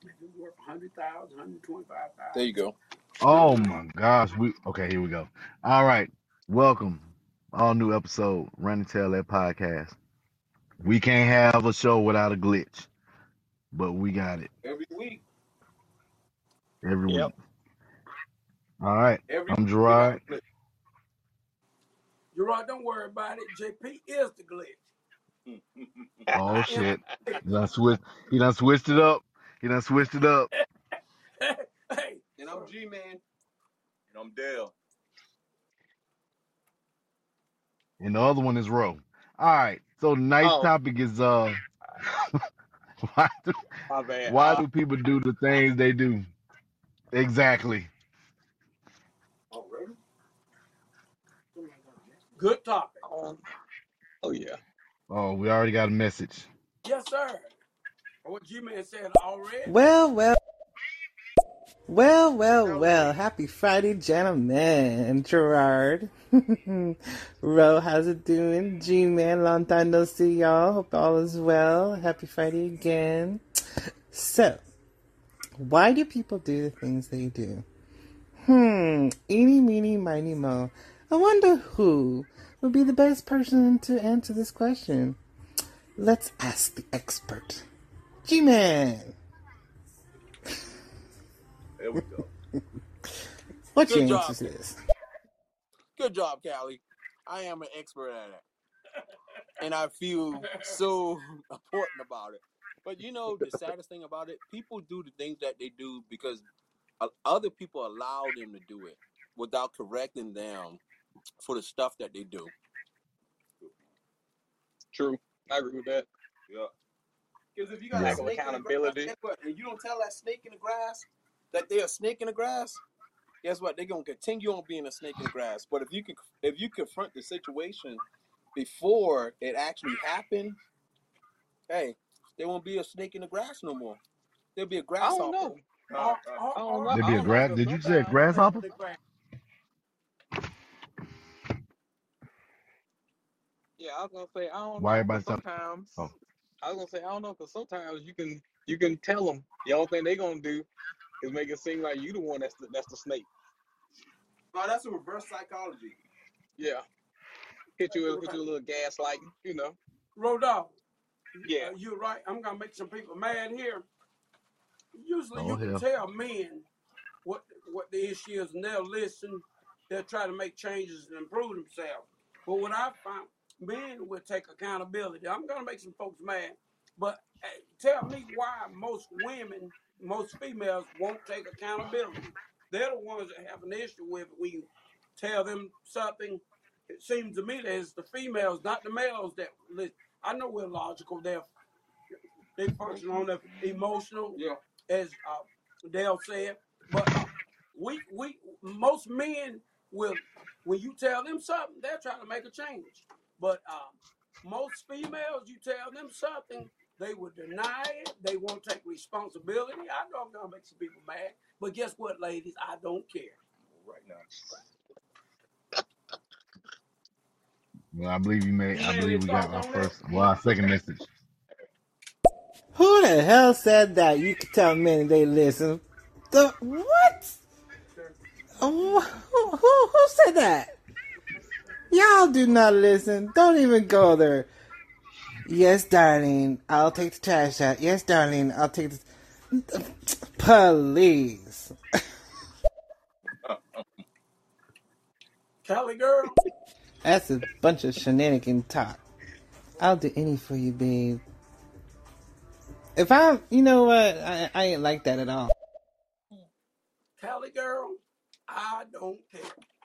It's worth 100,000, There you go. Oh my gosh. Okay, here we go. All right. Welcome. All new episode, Run and Tell That podcast. We can't have a show without a glitch, but we got it Every week. every Yep. week. All right. Every I'm week we got Gerard. a glitch. You're right, don't worry about it. JP is the glitch. Oh I am shit. the He done switched he done switched it up. He done switched it up. glitch. Hey, And I'm G-Man. And I'm Dale. And the other one is Ro. All right. So tonight's Oh, topic is why do, my bad. why do people do the things they do? Exactly. Oh, really? good topic. Oh, oh yeah. Oh, we already got a message. Yes, sir. What G-Man said already. Well, well, well. Hallelujah. Happy Friday, gentlemen. Gerard. Ro, how's it doing? G-Man, long time no see, y'all. Hope all is well. Happy Friday again. So, why do people do the things they do? Eeny, meeny, miny, mo. I wonder who would be the best person to answer this question. Let's ask the expert. G-Man, There we go. what's Good your job. answer to this? Good job, Callie. I am an expert at it. And I feel so important about it. But you know, the saddest thing about it, people do the things that they do because other people allow them to do it without correcting them for the stuff that they do. True. I agree with that. Yeah. Because if you got Yeah. a Lack of snake in the grass, accountability. guess what? And you don't tell that snake in the grass that they're a snake in the grass, guess what? They're gonna continue on being a snake in the grass. But if you confront the situation before it actually happened, hey, there won't be a snake in the grass no more. There'll be a I don't grasshopper. know. I don't know. There'd I be a don't know grass. because Did you say a sometimes, grasshopper? Yeah, I was gonna say I don't Why know because everybody stop? sometimes Oh, I was gonna say I don't know because sometimes you can tell them the only thing they gonna do is make it seem like you the one that's the snake. Oh, that's a reverse psychology. Yeah, hit you a little gaslighting, you know. Rodolph, Yeah. you're right. I'm going to make some people mad here. Usually oh you can hell. tell men what the issue is, and they'll listen. They'll try to make changes and improve themselves. But what I found, men will take accountability. I'm going to make some folks mad, but tell me why most females won't take accountability. They're the ones that have an issue with it. We tell them something. It seems to me that it's the females, not the males, that listen. I know we're logical. They function on the emotional, Yeah. as Dale said. But we most men will, when you tell them something, they're trying to make a change. But most females, you tell them something, they will deny it. They won't take responsibility. I know I'm gonna make some people mad, but guess what, ladies? I don't care. Right now. Well, I believe you made. I G-Man, any believe we got thoughts our on that? first. Well, our second message. Who the hell said that? You can tell men they listen. The what? Who said that? Y'all do not listen. Don't even go there. Yes, darling, I'll take the trash out. Yes, darling, I'll take the... Please. Cali girl, That's a bunch of shenanigan talk. I'll do any for you, babe. If I'm... You know what? I ain't like that at all. Cali girl, I don't care.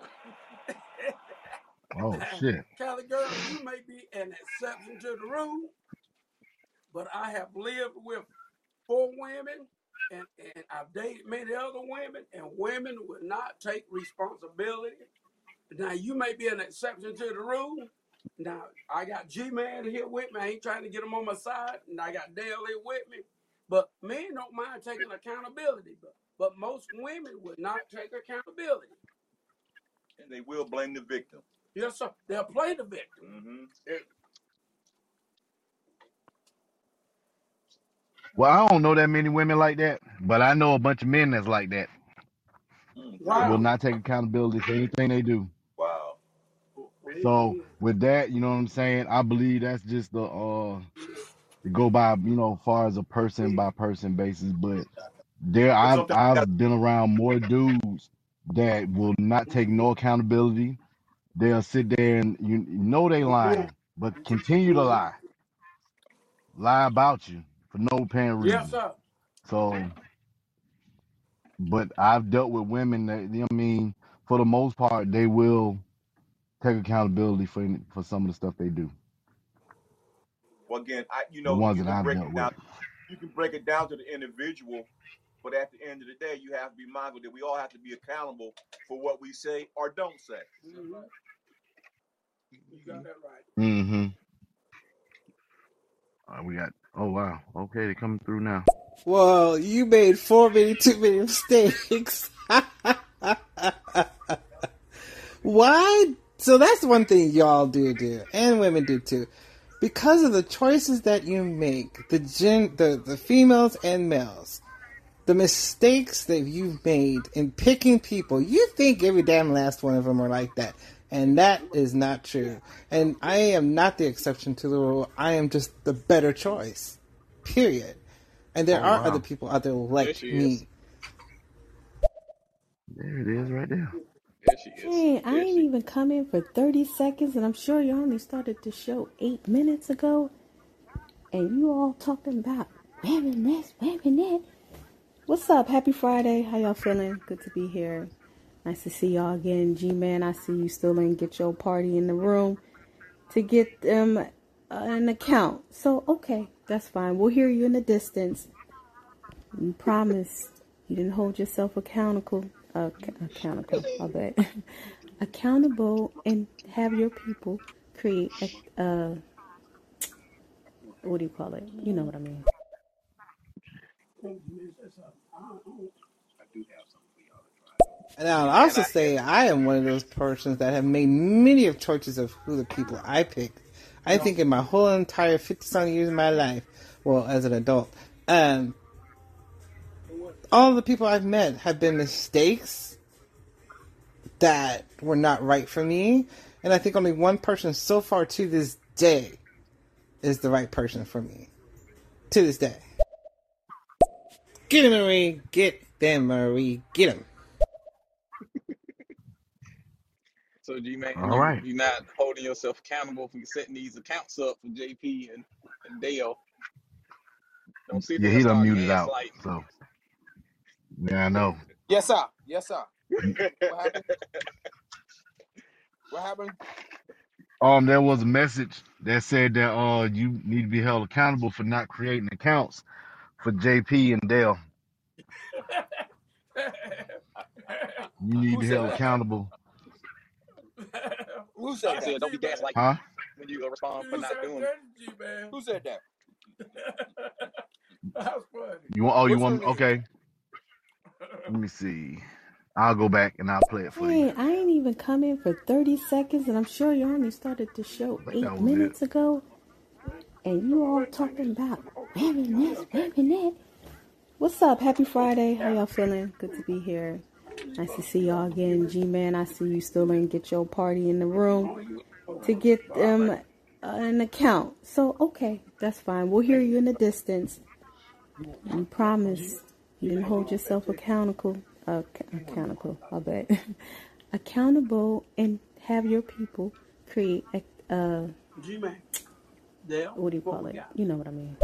Oh shit. Cali girl, you may be an exception to the rule, but I have lived with 4 women, and I've dated many other women, and women will not take responsibility. Now, you may be an exception to the rule. Now, I got G-Man here with me. I ain't trying to get him on my side, and I got Dale here with me. But men don't mind taking accountability, but most women would not take accountability. And they will blame the victim. Yes, sir. They'll play the victim. Mm-hmm. Well, I don't know that many women like that, but I know a bunch of men that's like that. Will Wow. not take accountability for anything they do. Wow. So with that, you know what I'm saying? I believe that's just the to go by, far as a person by person basis. But there But I've sometimes you got I've been around more dudes that will not take no accountability. They'll sit there and you know they lying, but continue to lie about you for no apparent Yes, reason. sir. So, but I've dealt with women that I mean, for the most part, they will take accountability for some of the stuff they do. well again, The ones you that can I've break dealt it with. down. You can break it down to the individual, but at the end of the day, you have to be mindful that we all have to be accountable for what we say or don't say. Mm-hmm. You got that right. Mm-hmm. We got. Oh wow. Okay, they coming through now. Well, you made too many mistakes. Why? So that's one thing y'all do, and women do too. Because of the choices that you make, the females and males, the mistakes that you've made in picking people, you think every damn last one of them are like that. And that is not true. And I am not the exception to the rule. I am just the better choice. Period. And there Oh are other wow. people out there There like she is. me. There it is right there. There she is. Hey, I There ain't she. even come in for 30 seconds, and I'm sure you only started the show 8 minutes ago, and you all talking about wearing this, wearing that. What's up? Happy Friday. How y'all feeling? Good to be here. Nice to see y'all again. G-Man, I see you still ain't get your party in the room to get them an account. So, okay, that's fine. We'll hear you in the distance. You promised you didn't hold yourself accountable. Accountable, I bet. Accountable and have your people create what do you call it? You know what I mean. I do have something for y'all to try. And I'll And also say I am one of those persons that have made many of choices of who the people I pick. I think in my whole entire 50-something years of my life, well, as an adult, all the people I've met have been mistakes that were not right for me. And I think only one person so far to this day is the right person for me. To this day. Get him, Marie. Get them, Marie. Get him. So G-Man, All you right. you not holding yourself accountable for setting these accounts up for JP and Dale. Don't sit Yeah, there and he done start muted out. gaslighting. So yeah, I know. Yes, sir. Yes, sir. What happened? What happened? There was a message that said that you need to be held accountable for not creating accounts for JP and Dale. You need to Who be said held that? accountable. Who I said that? said don't be G-Man. gaslighting Huh? when you respond for You not said doing it. that, G-Man. Who said that? That's funny. You What's her want name? okay. Let me see. I'll go back and I'll play it for you. Hey, I ain't even come in for 30 seconds, and I'm sure you only started the show I think that 8 was it. minutes ago, and you all talking about wearing this, wearing that. What's up? Happy Friday. How y'all feeling? Good to be here. Nice to see y'all again. G-Man, I see you still ain't get your party in the room to get them an account. So, okay, that's fine. We'll hear you in the distance. You promised you didn't hold yourself accountable. Accountable, I bet. Accountable and have your people create G-Man. Dale, what do you what call we it? got? You know what I mean.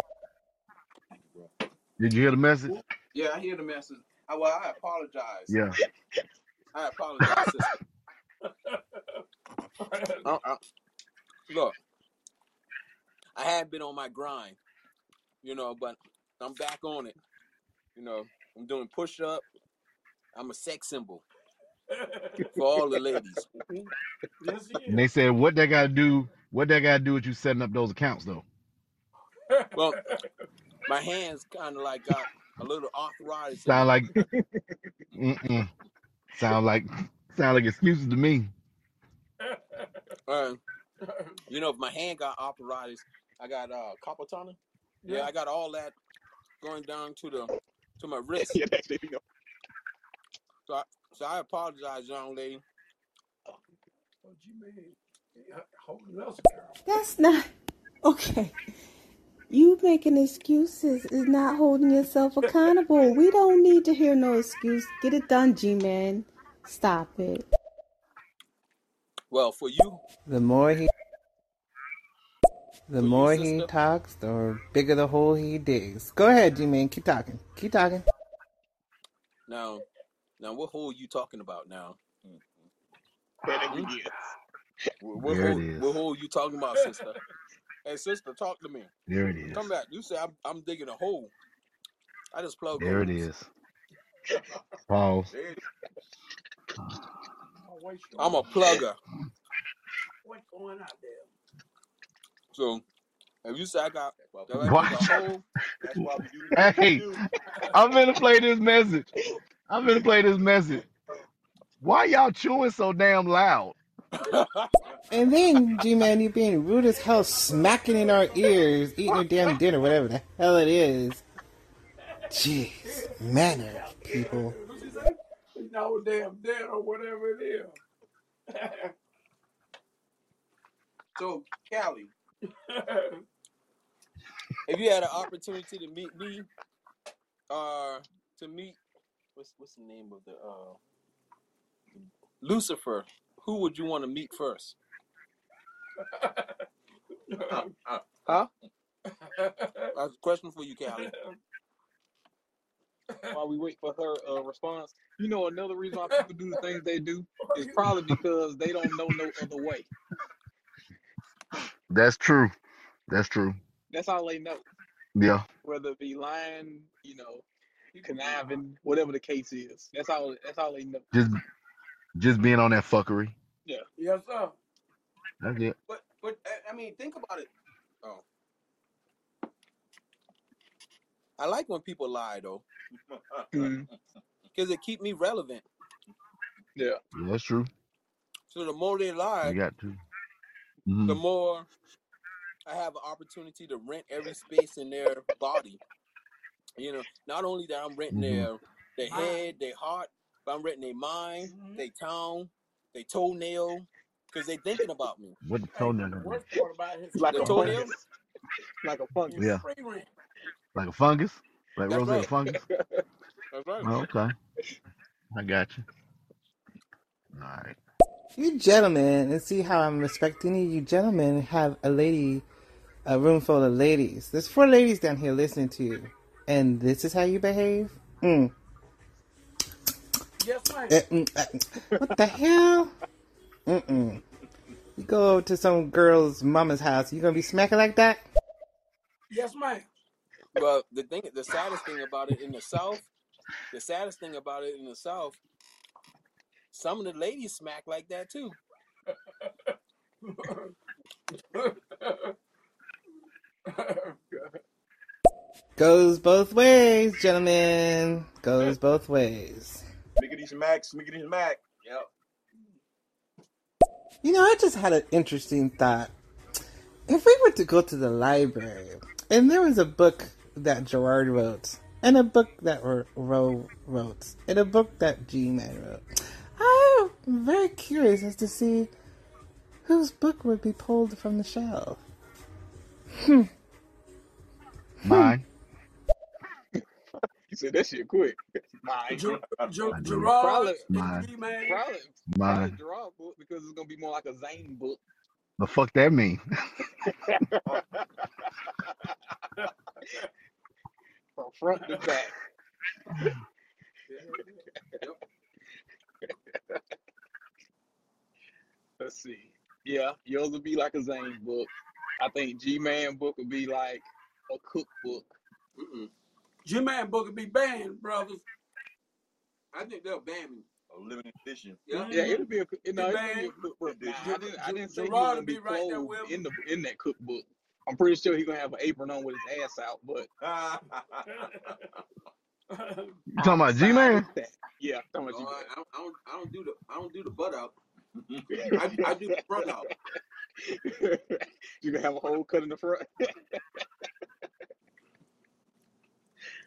Did you hear the message? Yeah, I hear the message. I apologize. Yeah. I apologize, sister. Look, I had been on my grind, but I'm back on it. I'm doing push-up. I'm a sex symbol for all the ladies. Yes, he And is. they said what they gotta do with you setting up those accounts though. Well, my hands kind of like got a little arthritis in Sound them. like mm-mm. Sound like excuses to me. If my hand got arthritis, I got carpal tunnel. Yeah, Yeah. I got all that going down to my wrist. Yeah, that's it. So I apologize, young lady. What you mean? Holding us accountable. That's not okay. You making excuses is not holding yourself accountable. We don't need to hear no excuse. Get it done, G-Man. Stop it. Well, for you, The more he sister. talks, the bigger the hole he digs. Go ahead, G-Man. Keep talking. Keep talking. Now, what hole you talking about now? What There it is. hole you talking about, sister? Hey, sister, talk to me. There it is. Come back. You say I'm digging a hole. I just plug There it holes. is. Pause. I'm a plugger. What's going out there? So, if you say I got a hole, That's why we do the Hey, I'm gonna play this message. Why y'all chewing so damn loud? And then, G-Man, you being rude as hell, smacking in our ears, eating your damn dinner, whatever the hell it is. Jeez. Manners, people. What you say? No damn dead or whatever it is. So, Callie, if you had an opportunity to meet me, what's the name of the Lucifer, who would you want to meet first? Huh? That's a question for you, Callie. While we wait for her response, you know, another reason why people do the things they do is probably because they don't know no other way. That's true. That's all they know. Yeah. Whether it be lying, you know, conniving, whatever the case is. That's all they know. Just being on that fuckery. Yeah. Yes, sir. That's it. But I mean, think about it. Oh, I like when people lie though, because it keep me relevant. Yeah. That's true. So the more they lie, You got to. the more I have an opportunity to rent every space in their body. You know, not only that I'm renting their head, their heart, but I'm renting their mind, their tongue, their toenail, because they thinking about me. What the toenail? The worst part about his Like The a toenail? fungus. Like a fungus. Yeah. free rent. Like a fungus? Like That's Rose right. a fungus? That's right. Oh, okay. I got you. All right. You gentlemen, and see how I'm respecting you. You gentlemen have a room full of ladies. There's 4 ladies down here listening to you. And this is how you behave? Yes, ma'am. What the hell? You go to some girl's mama's house, you gonna be smacking like that? Yes, ma'am. Well, the saddest thing about it in the South, some of the ladies smack like that too. Goes both ways, gentlemen. Goes both ways. Smiggity smack. Yep. You know, I just had an interesting thought. If we were to go to the library, and there was a book that Gerard wrote, and a book that Ro wrote, and a book that G-Man wrote, I'm very curious as to see whose book would be pulled from the shelf. Mine. You said that shit quick. Mine. Gerard Mine. and G-Man. Probably Gerard book, because it's gonna be more like a Zane book. The fuck that mean? From front to back. Let's see. Yeah, yours would be like a Zane book. I think G-Man book would be like a cookbook. G-Man book would be banned, brothers. I think they'll ban me. A limited edition. Yeah, it'll be a cookbook. Nah, I didn't say he was gonna be clothed in that cookbook. I'm pretty sure he's gonna have an apron on with his ass out, but You talking about G-Man? yeah, I'm talking about I don't do the butt out. I do the front out. You're gonna have a hole cut in the front.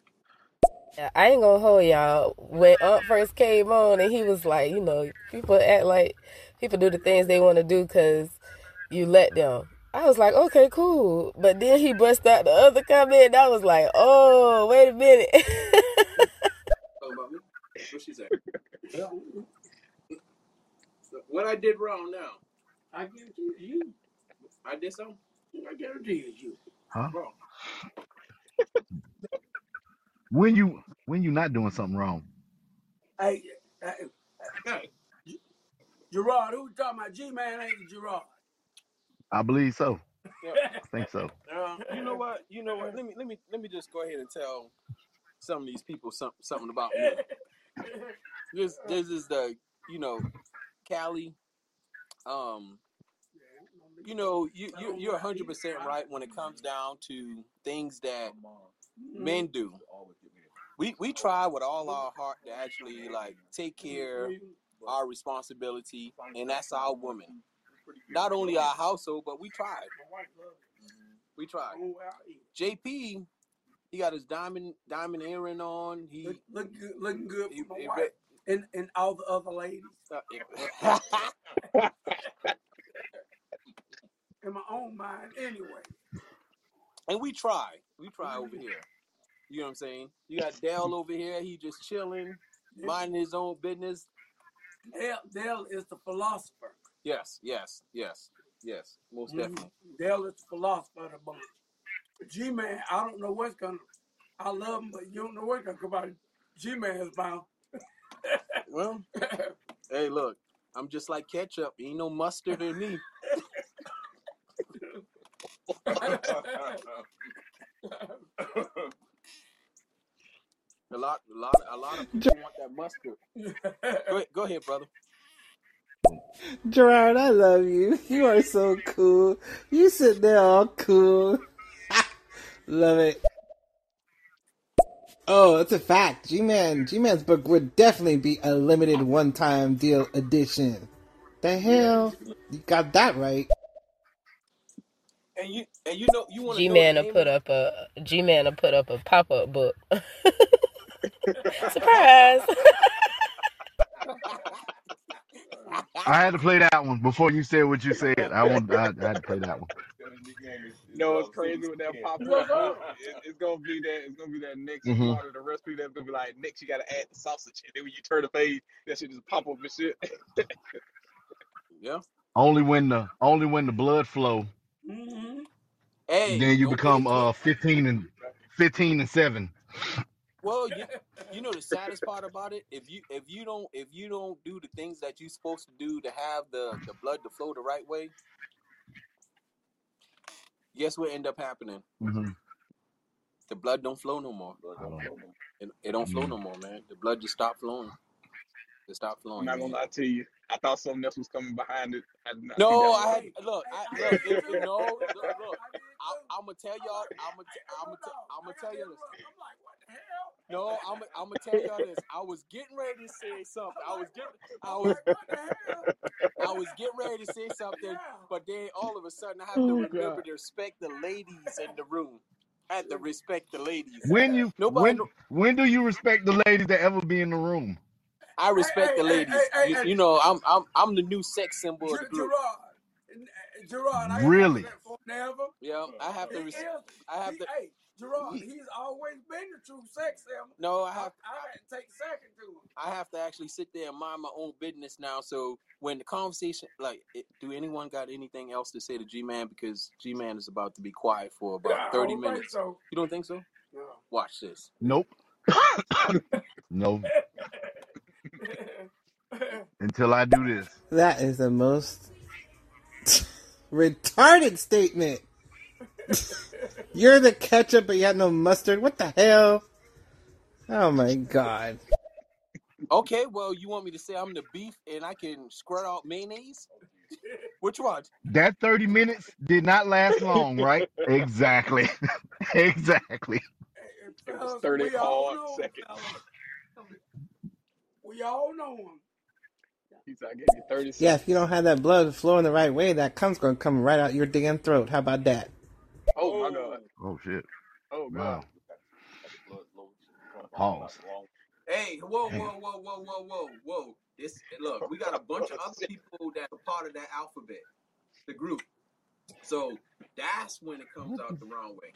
I ain't gonna hold y'all. When Aunt first came on and he was like, people act like people do the things they want to do because you let them. I was like, okay, cool. But then he bust out the other comment and I was like, oh, wait a minute. Talking about me? What she say? What I did wrong now? I guarantee it's you. I did something? I guarantee it's you. Huh? Wrong. When you not doing something wrong? Hey, Gerard, who talking about? G-Man ain't Gerard. I believe so. Yeah. I think so. You know what? Let me just go ahead and tell some of these people something about me. This is the Callie. You're 100% right when it comes down to things that men do. We try with all our heart to actually like take care of our responsibility, and that's our woman. Not only our household, but we tried. We tried. JP, he got his diamond earring on. He looking good for my wife and all the other ladies. In my own mind, anyway. And we try over here. You know what I'm saying? You got Dale over here. He just chilling, minding his own business. Dale is the philosopher. Yes. Most definitely. Dale is the philosopher of the bunch. G-Man, I don't know what's gonna. I love him, but you don't know what's gonna come out of G-Man's mouth. Well, hey, look, I'm just like ketchup. Ain't no mustard in me. A lot of people want that mustard. Go ahead, brother. Gerard, I love you. You are so cool. You sit there all cool. Love it. Oh, it's a fact. G-Man's book would definitely be a limited one-time deal edition. The hell? You got that right. And you want to G-Man will put up a pop-up book. Surprise! I had to play that one before you said what you said. I had to play that one. No, it's crazy with that pop-up book. It's gonna be that next part of the recipe that's gonna be like, next you gotta add the sausage, and then when you turn the page, that shit just pop up and shit. Yeah. Only when the blood flow. Mm-hmm. Hey, then you become 15 and 7. Well, you know the saddest part about it, if you don't do the things that you're supposed to do to have the blood to flow the right way, guess what end up happening? Mm-hmm. The blood don't flow no more. It don't flow no more, man. The blood just stopped flowing. It stopped flowing. I'm not gonna lie to you. I thought something else was coming behind it. No, I had look. Look. I'm gonna tell y'all. I'm gonna tell you this. I'm like, what the hell? No, I'm gonna tell y'all this. I was getting ready to say something. I was getting ready to say something, but then all of a sudden I have to remember to respect the ladies in the room. I had to respect the ladies. When do you respect the ladies that ever be in the room? I respect the ladies. You know, I'm the new sex symbol of the group. Gerard, really? Never. Yeah, I have to. Hey, Gerard, he's always been the true sex symbol. No, I had to take a second to him. I have to actually sit there and mind my own business now. So when the conversation, do anyone got anything else to say to G-Man? Because G-Man is about to be quiet for about 30 minutes. So. You don't think so? No. Watch this. Nope. No. Until I do this. That is the most retarded statement. You're the ketchup, but you have no mustard. What the hell? Oh my god. Okay, well, you want me to say I'm the beef and I can squirt out mayonnaise? Which one? That 30 minutes did not last long, right? Exactly. Exactly. It was 30 hard seconds. We all know him. He said, I gave you 30 seconds. Yeah, if you don't have that blood flowing the right way, that cum's going to come right out your damn throat. How about that? Oh, my God. Oh, shit. Oh, God. Pause. Hey, whoa. Look, we got a bunch of other people that are part of that alphabet, the group. So that's when it comes out the wrong way.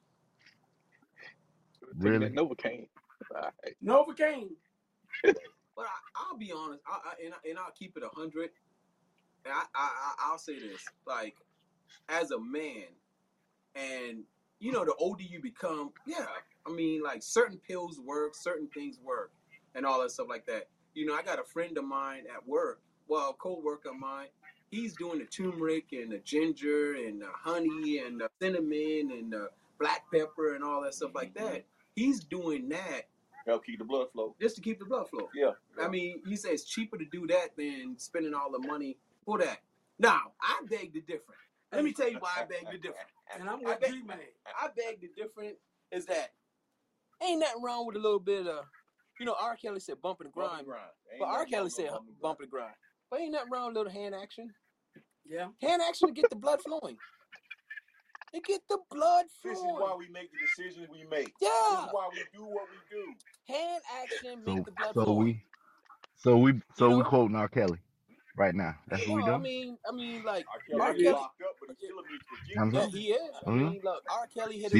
Really? Novocaine. Novocaine. But I'll be honest, and I'll keep it 100. And I'll say this, like, as a man, and you know, the older you become, I mean, like, certain pills work, certain things work, and all that stuff like that. You know, I got a friend of mine at work, well, a co-worker of mine. He's doing the turmeric and the ginger and the honey and the cinnamon and the black pepper and all that stuff like that. He's doing that. Help keep the blood flow. Just to keep the blood flow. Yeah. I mean, he says it's cheaper to do that than spending all the money for that. Now, I beg the difference. Let me tell you why I beg the difference. And I'm with G-Man. I beg the difference is that ain't nothing wrong with a little bit of, you know, R. Kelly said bump and grind. But R. Kelly said bump and grind. But ain't nothing wrong with a little hand action. Yeah. Hand action to get the blood flowing. To get the blood flowing. This is why we make the decisions we make. Yeah. This is why we do what we do. Hand action make the blood So flowing. we quoting R. Kelly right now. That's what we doing. I mean, like R. Kelly locked up, but he still abused yeah, he is. I mean, look, R. Kelly hit He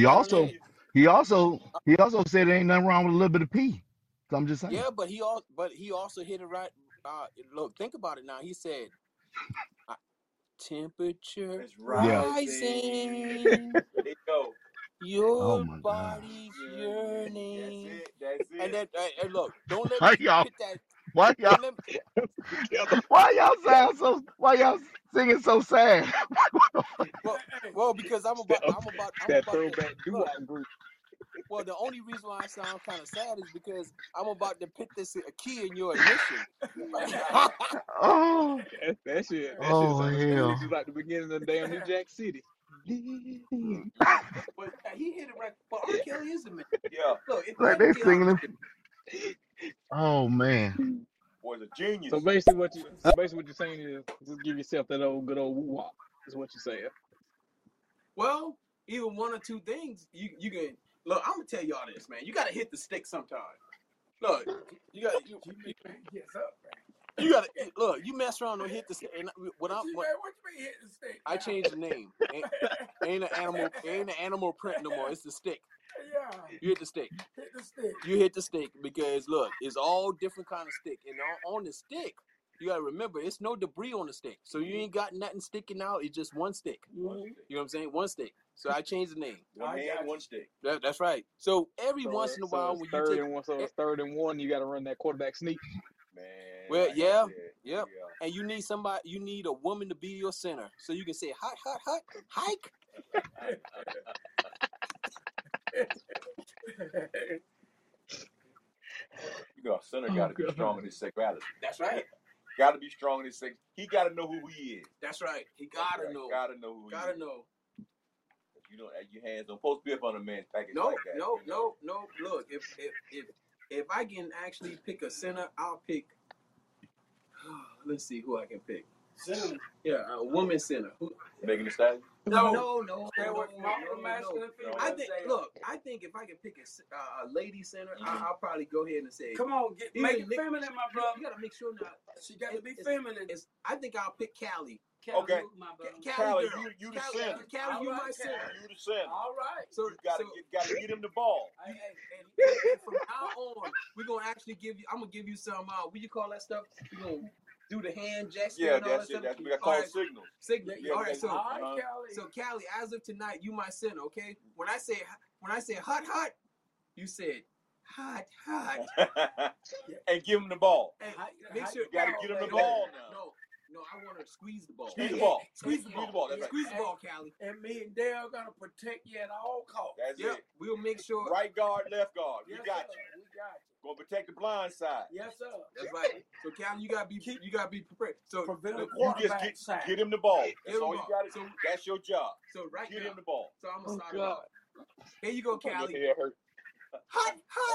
also said there ain't nothing wrong with a little bit of pee. So I'm just saying. Yeah, but he also hit it right. Look, think about it now. He said, temperature It's rising. There you go. Your my body's yearning. That's it. And then, hey, look, don't let Why me y'all- hit that. Why y'all why y'all singing so sad? Well, because I'm about That to, throwback doo-wop group. well, the only reason why I sound kind of sad is because I'm about to put this a key in your ignition. Oh, That shit Oh, sounds hell. just like the beginning of damn New Jack City. But he hit it right. But R. Kelly is a man. Yeah. Look, if like they singing it. Oh man. Boy's a genius. So basically what you're saying is just give yourself that good old woo-wop is what you're saying. Well, either one or two things. You can look. I'm gonna tell y'all this, man. You gotta hit the stick sometime. Look, you gotta look. You mess around and hit the stick. And What you mean hit the stick? I changed the name. Ain't an animal print no more. It's the stick. Yeah. You hit the stick. Hit the stick. You hit the stick because look, it's all different kind of stick, and on the stick, you gotta remember it's no debris on the stick, so you ain't got nothing sticking out. It's just one stick. Mm-hmm. You know what I'm saying? One stick. So I changed the name. One hand, one stick. That's right. So every once in a while, when you take it's third and one, you got to run that quarterback sneak. Man. Well, like yeah, I said, yep. And you need a woman to be your center, so you can say hike. You know, a center got to be strong in his sexuality. That's right. Got to be strong in his sex. He got to know who he is. That's right. He gotta know. Gotta know who he is. Gotta know. You don't have your hands don't supposed to be up on a man's package No, like that. no. Look, if I can actually pick a center, I'll pick. Let's see who I can pick. Center. Yeah, a woman center. Who? Megan Thee Stallion? No. I think if I can pick a lady center, I'll probably go ahead and say. Come on, make it feminine, my brother. You gotta make sure now. She got to be feminine. I think I'll pick Callie. Okay. Callie, girl. you the center. Callie, you my center. You the center. All right. So You gotta get him the ball. and from now on, we're gonna actually give you. I'm gonna give you some. What you call that stuff? We're gonna do the hand gesture. Yeah, and all that's that it. stuff. That's what I call signals. Signal. Yeah, all right. So, Callie. so Callie, as of tonight, you my center. Okay. When I say hot, you said hot. And give him the ball. Hey, make sure You gotta get him the ball now. No, I want her to squeeze the ball. Squeeze the ball. Squeeze the ball. That's right. Squeeze the ball, Callie. And me and Dale gonna protect you at all costs. That's Yep. it. We'll make sure. Right guard, left guard. Yes, We got sir. you. We got you. Gonna protect the blind side. Yes, sir. That's right. So Callie, you gotta be prepared. So Prevent You the quarterback just sack. get him the ball. Get That's him all the you ball. gotta do. That's your job. So right Get now. him the ball. So I'm gonna start God. off. Here you go, Callie. Your head hurt. Hot.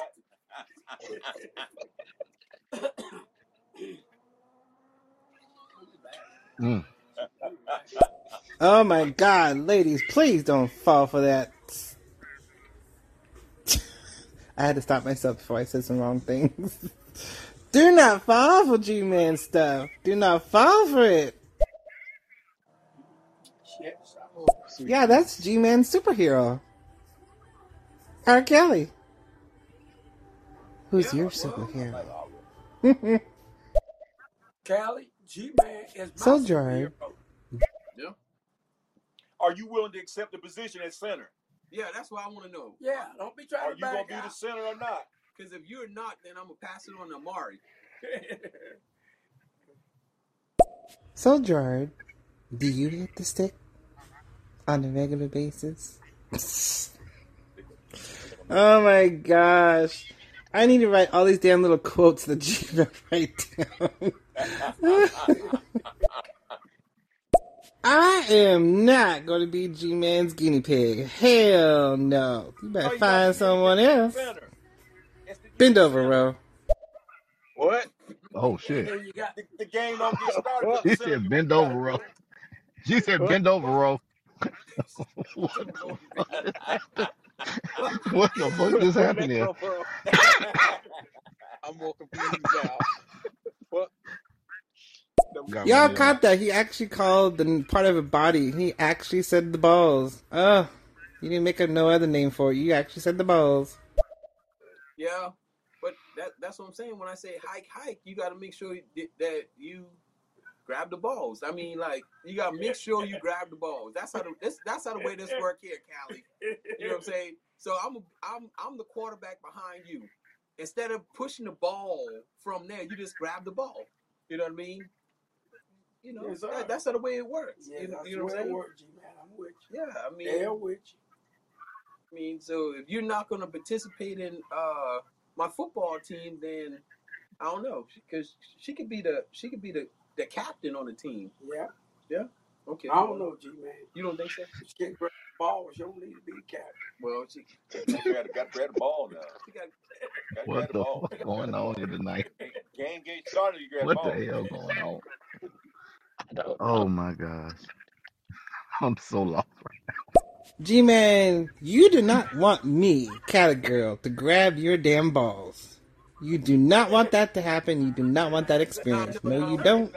Oh my God, ladies, please don't fall for that. I had to stop myself before I said some wrong things. Do not fall for G-Man stuff. Do not fall for it. Yes. Oh, sweet Yeah, that's Jesus. G-Man's superhero. R. Kelly. Who's Yeah, your well, superhero? Cali, G-Man is my So, superhero. Gerard. Yeah. Are you willing to accept the position at center? Yeah, that's what I want to know. Yeah, don't be trying Are to you gonna back be the out. center or not? Because if you're not, then I'm gonna pass it on to Amari. So, Gerard, do you hit the stick on a regular basis? Oh my gosh. I need to write all these damn little quotes that G-Man write down. I am not going to be G-Man's guinea pig. Hell no. You better find someone else. Bend over, Ro. What? Oh shit. Then you got The game don't get started. What? She said bend over, Ro. She said bend over, Ro. What the fuck just Where'd happened that here? come from? I'm more confused now. What? Got Y'all me caught that. He actually called the part of a body. He actually said the balls. You didn't make up no other name for it. You actually said the balls. Yeah, but that's what I'm saying. When I say hike, you got to make sure that you grab the balls. I mean, like, you got to make sure you grab the balls. That's how the way this work here, Callie. You know what I'm saying? So I'm the quarterback behind you. Instead of pushing the ball from there, you just grab the ball. You know what I mean? You know, Yes, sir. that's how the way it works. Yeah, you know that's what I'm the way it saying? works, G-Man. I'm with you. Yeah, I mean, Hell with you. so if you're not going to participate in my football team, then I don't know, because she could be the captain on the team. Yeah. Okay. I don't know, G-Man. You don't think so? She can't grab the ball. She don't need to be the captain. Well, she Got to grab the ball now. she got Got to What grab the the ball. fuck going on here tonight? Game gets started, you grab What the the ball. hell going on? Oh my gosh. I'm so lost. G-Man, you do not want me, Cali Girl, to grab your damn balls. You do not want that to happen. You do not want that experience. No, you don't.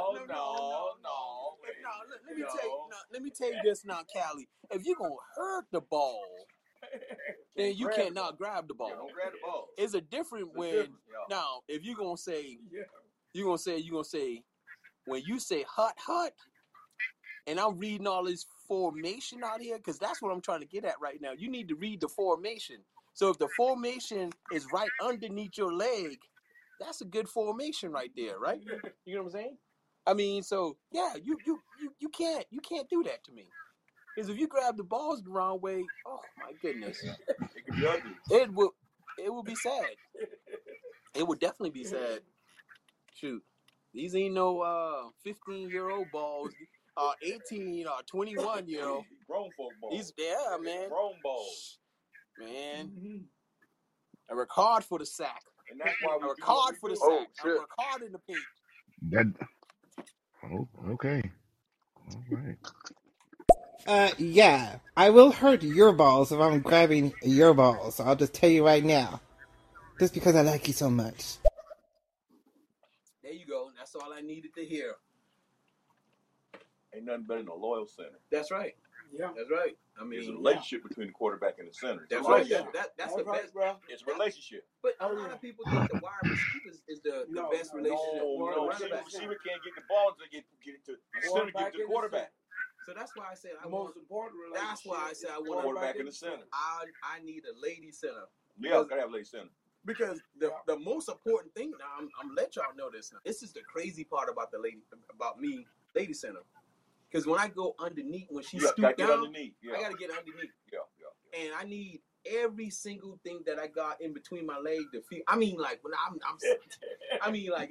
Let me tell you this now, Callie. If you're gonna hurt the ball, then you cannot grab the ball. Don't grab the ball. It's a different when now if you're gonna say when you say hut, and I'm reading all this formation out here, because that's what I'm trying to get at right now. You need to read the formation. So if the formation is right underneath your leg, that's a good formation right there, right? You know what I'm saying? I mean, so yeah, you can't do that to me. Because if you grab the balls the wrong way, oh my goodness, It could be ugly. it will be sad. It would definitely be sad. Shoot, these ain't no 15-year-old balls. 18 or 21-year-old. Grown folk balls. These, man. Grown balls. Man. A record for the sack. And that's why we a record for the sack. Oh, shit. A record in the paint. Okay. All right. Yeah. I will hurt your balls if I'm grabbing your balls. I'll just tell you right now. Just because I like you so much. There you go. That's all I needed to hear. Ain't nothing better than a loyal center. That's right. Yeah. That's right. I mean, There's a relationship between the quarterback and the center. That's right. Yeah. That's the best, bro. It's a relationship. But a lot of people think the wide receivers is the best relationship. No, receiver can't get the ball until get it to the center, get to the quarterback. So that's why I said The most important relationship. That's why I said I want Quarterback in the center. I need a lady center. Yeah, gotta have a lady center. Because the most important thing now, I'm gonna let y'all know this. This is the crazy part about lady center. Because when I go underneath, when she stooped down, underneath. Yeah. I gotta get underneath. Yeah. And I need every single thing that I got in between my leg to feel. I mean, like when I'm I mean, like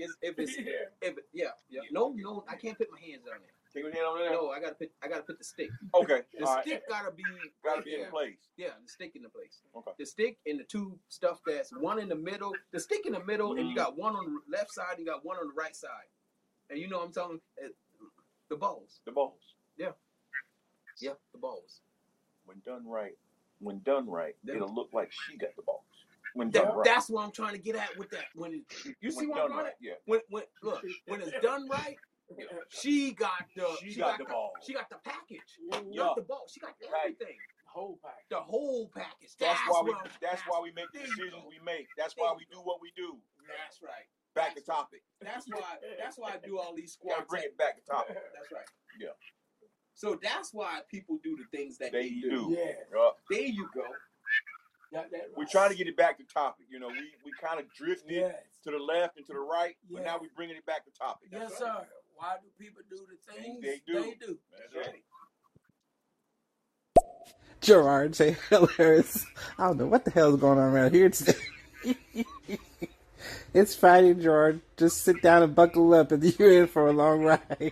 no, I can't put my hands on it. Take your hand on there. No, I gotta put the stick. Okay. The stick gotta be in place. Yeah, the stick in the place. Okay. The stick and the two stuff that's one in the middle. The stick in the middle, and you got one on the left side, and you got one on the right side. And you know what I'm talking? The balls. The balls. Yeah. Yeah, the balls. When done right, Yeah. it'll look like she got the balls. When done right. That's what I'm trying to get at with that. When you see what I'm done trying right, to, yeah. when it's done right, she got the ball. She got the package. Yeah. Not the ball. She got everything. The whole package. That's why we make the decisions we make. That's why we do what we do. That's right. Back to topic. That's why I do all these squats. Gotta bring it back to topic. That's right. Yeah. So that's why people do the things that they do. Yeah. There you go. We're trying to get it back to topic. You know, we kind of drifted to the left and to the right, but now we're bringing it back to topic. Yes, sir. Why do people do the things they do? That's right. Gerard J. Hillis. I don't know what the hell is going on around here today. It's Friday, Gerard. Just sit down and buckle up, and you're in for a long ride.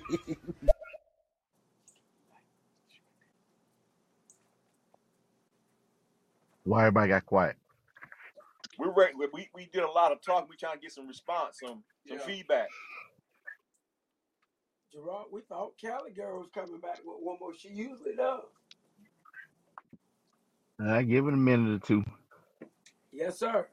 Why everybody got quiet? We're ready. We did a lot of talking. We trying to get some response, some feedback. Gerard, we thought Cali Girl was coming back with one more. She usually does. Give it a minute or two. Yes, sir.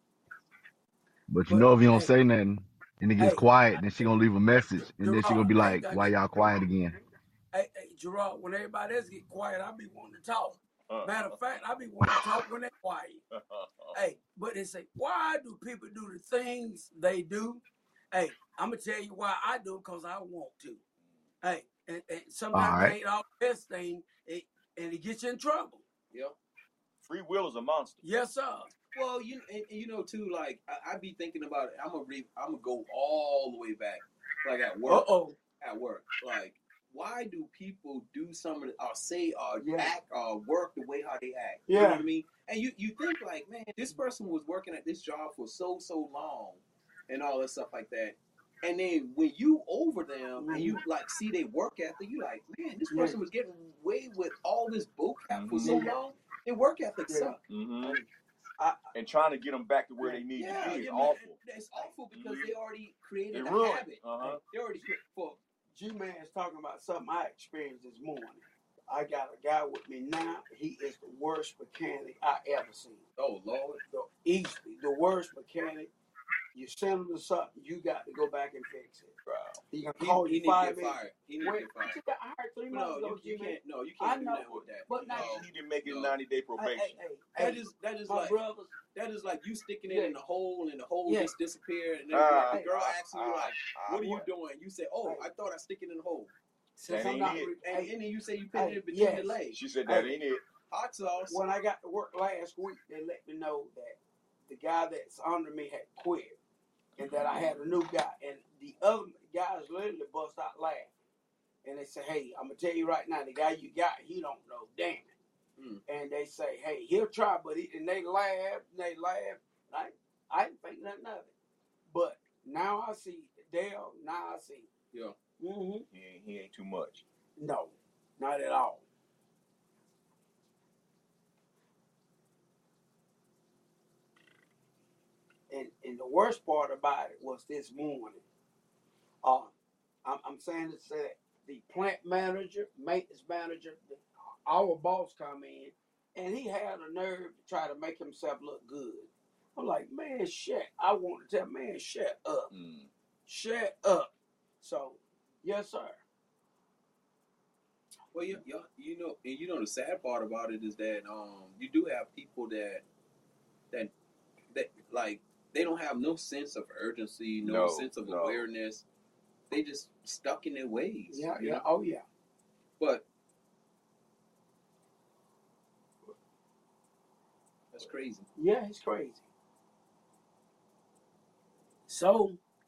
But you know, if you don't say nothing and it gets quiet, then she gonna leave a message, and then she gonna be like, "Why y'all quiet again?" Hey, Gerard, when everybody else get quiet, I be wanting to talk. Matter of fact, I be wanting to talk when they're quiet. Hey, but they say, why do people do the things they do? Hey, I'm gonna tell you why I do, because I want to. Hey, and sometimes it ain't all the best thing, and it gets you in trouble. Yeah. Free will is a monster. Yes, sir. Well, you know too. Like I be thinking about it. I'm gonna go all the way back, like at work. At work, like why do people do some of the, or say or act or work the way how they act? You know what I mean? And you think like, man, this person was working at this job for so long, and all that stuff like that. And then when you over them and you like see they work ethic, you like, man, this person was getting away with all this bullcrap for so long. Their work ethic suck. Mm-hmm. And trying to get them back to where they need to be is awful. It's awful because they already created a ruined. habit. They already for G-Man is talking about something I experienced this morning. I got a guy with me now. He is the worst mechanic I ever seen. Oh, Lord. Easily. The worst mechanic. You send him to something, you got to go back and fix it. Wow. He can call you 5 minutes. He need to get fired. You got hired 3 months ago, G-Man. You can't do that with that. But now, he didn't make his 90-day probation. That is my like brothers. That is like you sticking it in the hole, and the hole just disappeared. And then the girl asking you like, "What are you doing?" You say, "Oh, I thought I stick it in the hole." That ain't it. And then you say you put it between your legs. She said that ain't it. Hot sauce. When I got to work last week, they let me know that the guy that's under me had quit, and that I had a new guy, and the other guys literally bust out laughing. And they say, "Hey, I'm gonna tell you right now, the guy you got, he don't know, damn it." And they say, "Hey, he'll try," but and they laugh. I didn't think nothing of it. But now I see Dale. Now I see. Yeah. Mm-hmm. He ain't too much. No, not at all. And the worst part about it was this morning. I'm saying to say that the plant manager, maintenance manager, our boss come in, and he had a nerve to try to make himself look good. I'm like, man, I want to tell man, shut up. Shut up. So, yes, sir. Well, you know the sad part about it is that you do have people that like they don't have no sense of urgency, no sense of awareness. They just stuck in their ways. Yeah, you know? Oh yeah. But that's crazy. Yeah, it's crazy. So,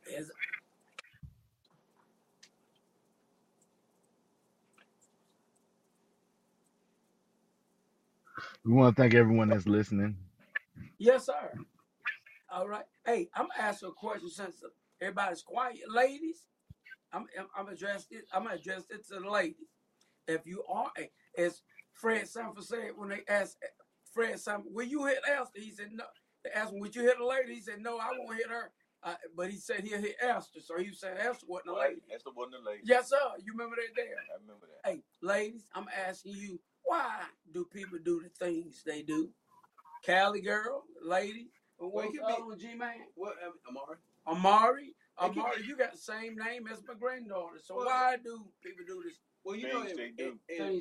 we want to thank everyone that's listening. Yes, sir. All right. Hey, I'm gonna ask you a question since everybody's quiet, ladies. I'm address it to the ladies. If you are, as Fred Sanford said when they asked Fred Sanford, "Will you hit Esther?" He said no. They asked him, "Would you hit a lady?" He said, "No, I won't hit her." But he said he'll hit Esther, so he said Esther wasn't a lady. Esther wasn't a lady. Yes, sir. You remember that there? I remember that. Hey, ladies, I'm asking you, why do people do the things they do? Cali girl, lady, What's the other one, G-Man? What, Amari? Amari, you got the same name as my granddaughter. So why do people do this? Well, you Things know, they do.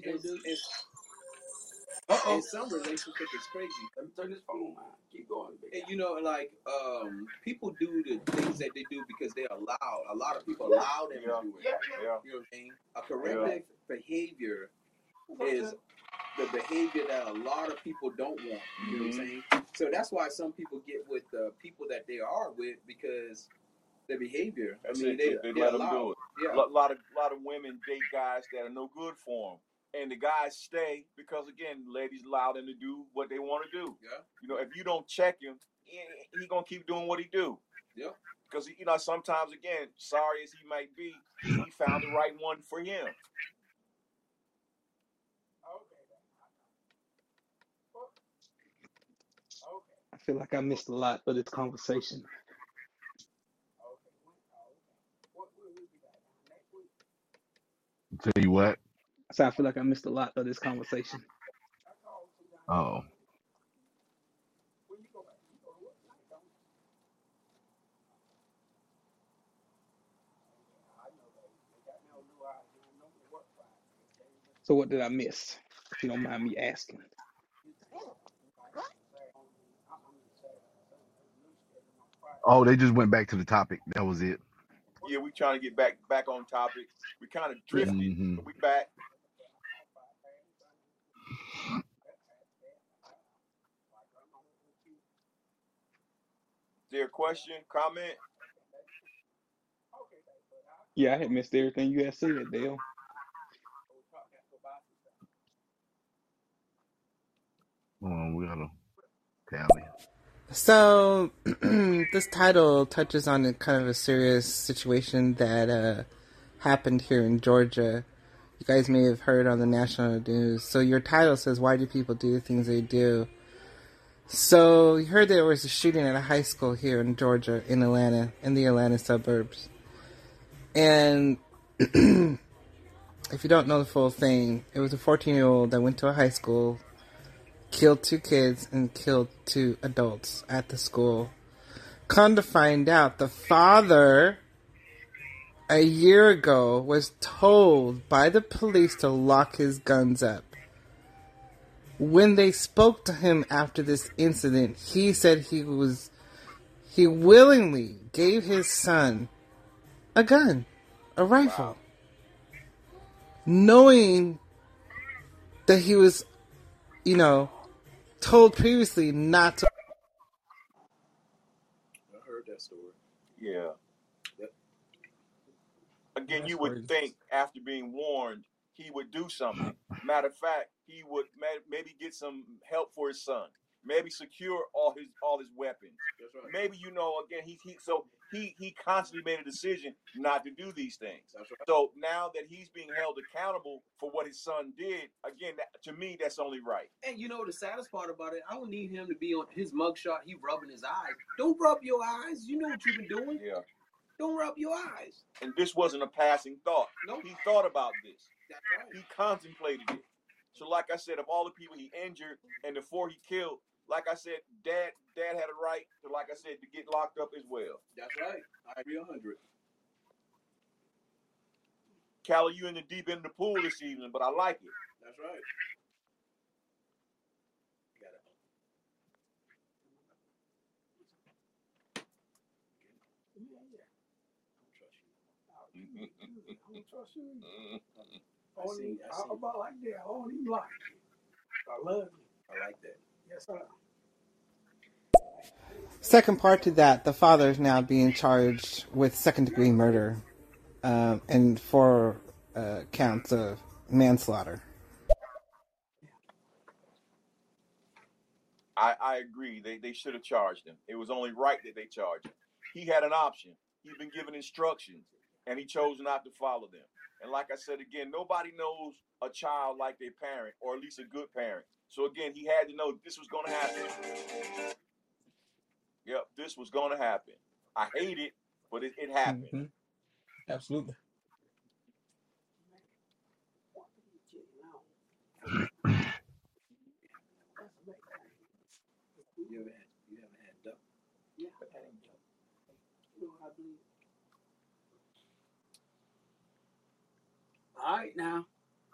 In some relationships, it's crazy. Let me turn this phone on. Keep going. And you know, like people do the things that they do because they allow. A lot of people allow them to do it. Yeah. You know what I mean? A corrective behavior is the behavior that a lot of people don't want. You know what I'm saying? So that's why some people get with the people that they are with, because their behavior. That's I mean, they let them do it. Yeah. A lot of women date guys that are no good for them. And the guys stay because, again, ladies allow them to do what they want to do. Yeah. You know, if you don't check him, he going to keep doing what he do. Yeah. Because, you know, sometimes, again, sorry as he might be, he found the right one for him. I feel like I missed a lot of this conversation. Tell you what. So I feel like I missed a lot of this conversation. Oh. So what did I miss? If you don't mind me asking. Oh, they just went back to the topic. That was it. Yeah, we trying to get back on topic. We kind of drifted, but we back. Is there a question, comment? Yeah, I had missed everything you had said, Dale. We gotta tally. So, this title touches on a kind of a serious situation that happened here in Georgia. You guys may have heard on the national news. So your title says, why do people do the things they do? So you heard there was a shooting at a high school here in Georgia, in Atlanta, in the Atlanta suburbs. And if you don't know the full thing, it was a 14-year-old that went to a high school, killed 2 kids, and killed 2 adults at the school. Come to find out, the father, a year ago, was told by the police to lock his guns up. When they spoke to him after this incident, he said he willingly gave his son a gun, a rifle, knowing that he was, told previously not to. I heard that story. Yeah. Yep. Again, That's you would crazy. think after being warned, he would do something. Matter of fact, he would maybe get some help for his son. Maybe secure all his weapons. That's right. Maybe, again, he constantly made a decision not to do these things. That's right. So now that he's being held accountable for what his son did, again, to me, that's only right. And the saddest part about it, I don't need him to be on his mugshot. He rubbing his eyes. Don't rub your eyes. You know what you've been doing. Yeah. Don't rub your eyes. And this wasn't a passing thought. Nope. He thought about this. That's right. He contemplated it. So like I said, of all the people he injured and the 4 he killed, like I said, Dad had a right to, like I said, to get locked up as well. That's right. I agree 100. Callie, you in the deep end of the pool this evening, but I like it. That's right. I don't trust you. I'm about like that. I don't even like you. I love you. I like that. Yes, sir. Second part to that, the father is now being charged with second-degree murder and 4 counts of manslaughter. I agree. They should have charged him. It was only right that they charged him. He had an option. He'd been given instructions, and he chose not to follow them. And like I said again, nobody knows a child like their parent, or at least a good parent. So again, he had to know this was going to happen. Yep, this was going to happen. I hate it, but it happened. Mm-hmm. Absolutely. You haven't had duck? I believe. All right, now,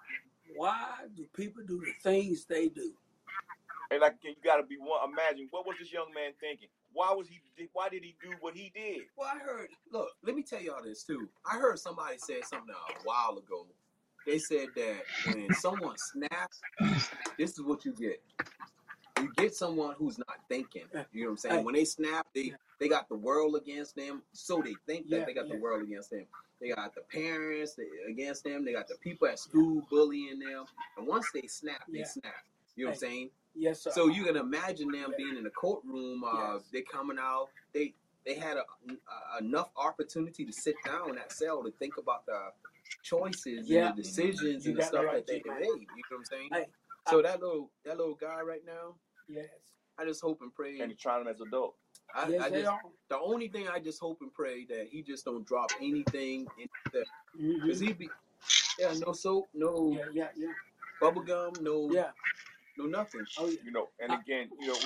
why do people do the things they do? And like you got to be one. Imagine what was this young man thinking? Why did he do what he did? Well, I heard. Look, let me tell y'all this too. I heard somebody say something a while ago. They said that when someone snaps, this is what you get. You get someone who's not thinking. You know what I'm saying? Hey. When they snap, they got the world against them. So they think that they got the world against them. They got the parents against them. They got the people at school bullying them. And once they snap, they snap. You know what I'm saying? Yes, sir. So you can imagine them being in the courtroom. They coming out. They had enough opportunity to sit down in that cell to think about the choices and the decisions and the stuff that they made. You know what I'm saying? Hey, so that little guy right now. Yes. I just hope and pray. And he's trying him as an adult. The only thing I just hope and pray that he just don't drop anything in there, because he be no soap, no bubble gum, no nothing. Oh, yeah. You know, and again, you know,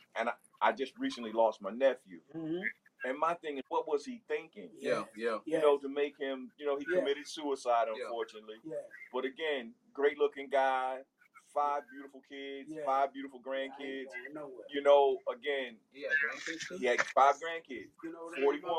I just recently lost my nephew. Mm-hmm. And my thing is, what was he thinking? Yeah. You know, to make him, you know, he committed suicide, unfortunately. Yeah. But again, great looking guy, 5 beautiful kids, 5 beautiful grandkids. You know, again, grandkids. He had 5 grandkids. You know, 41.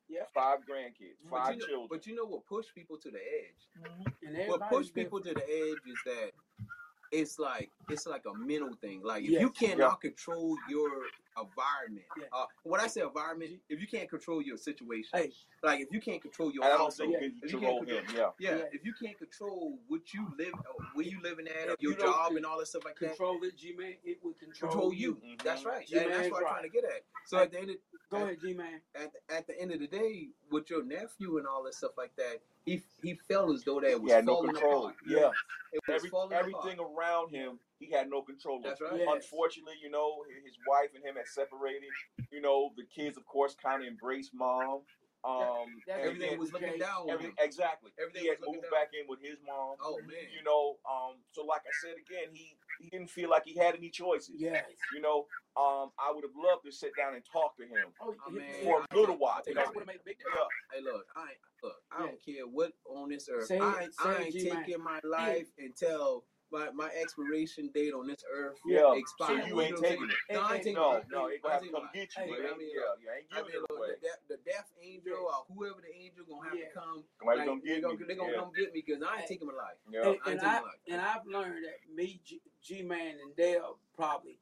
5 grandkids, 5 children. But you know what pushed people to the edge? Mm-hmm. What pushed people to the edge is that it's like a mental thing. Like if you cannot control your environment, when I say environment, if you can't control your situation, like if you can't control your household, if you can't if you can't control what you live, where you living at, your job and all that stuff like control it, G-Man, it will control you. Mm-hmm. That's right. And that's what I'm trying to get at. So at the end of go ahead, G-Man. At the end of the day, with your nephew and all that stuff like that, he felt as though that was had no falling control. apart. Yeah. It was falling Everything apart. around him, he had no control. That's right. Unfortunately, you know, his wife and him had separated. You know, the kids, of course, kind of embraced mom. Everything was looking down on him. Exactly. Everything he had was moved down. back in with his mom. Oh man. You know, so like I said again, he didn't feel like he had any choices. Yes. You know, I would have loved to sit down and talk to him Man, for a little while. That would have made a big difference. Hey, look, I don't care what on this earth. Say I it, ain't G-Man. taking my life until my expiration date on this earth expires. So you ain't taking it. No, I ain't taking No, it. it gonna have to come get you. Hey, But you ain't giving it away. The death angel or whoever the angel gonna have to come. Somebody's gonna get me. They're gonna come get me because I ain't taking my life. And I've learned that me, G-Man, and Dale probably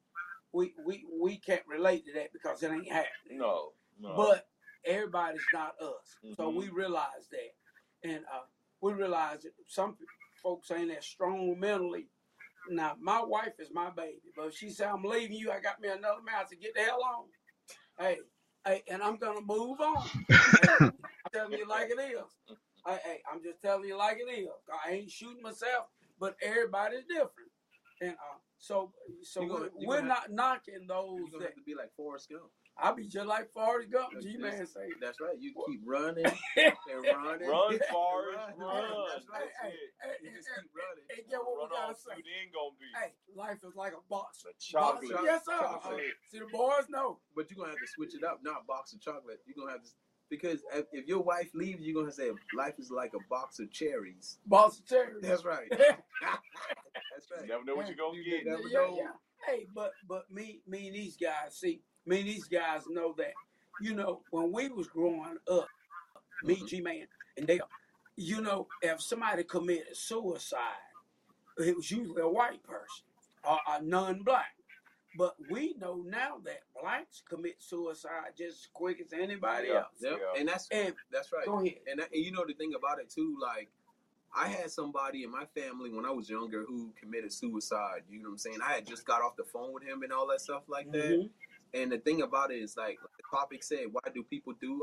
we can't relate to that because it ain't happening. No. But everybody's not us, so Mm-hmm. we realize that, and we realize that some folks ain't as strong mentally. Now, my wife is my baby, but if she said, I'm leaving you, I got me another man. I said, get the hell on. Hey, and I'm going to move on. I'm telling you like it is. I'm just telling you like it is. I ain't shooting myself, but everybody's different. And so we're not knocking those. You're going to have to be like Forrest Gump. I'll be just like Forrest Gump, G-Man say. That's right. You keep running and running. Run, Forrest, run. That's right. You just keep running. Hey, get what we gotta say. You ain't gonna be. Hey, life is like a box of chocolate. Yes, sir. Chocolate. See, the boys know. But you're going to have to switch it up. Not box of chocolate. You're going to have to... Because if your wife leaves, you're going to say life is like a box of cherries. Box of cherries. That's right. That's right. You never know what you're going to get. You never know. Yeah. Hey, but me and these guys, these guys know that, you know, when we was growing up, me, G-Man, and they, you know, if somebody committed suicide, it was usually a white person or a non-black. But we know now that blacks commit suicide just as quick as anybody else. Yep. Yeah. And that's right. Go ahead. And you know the thing about it too, like I had somebody in my family when I was younger who committed suicide. You know what I'm saying? I had just got off the phone with him and all that stuff like that. And the thing about it is, like the topic said, why do people do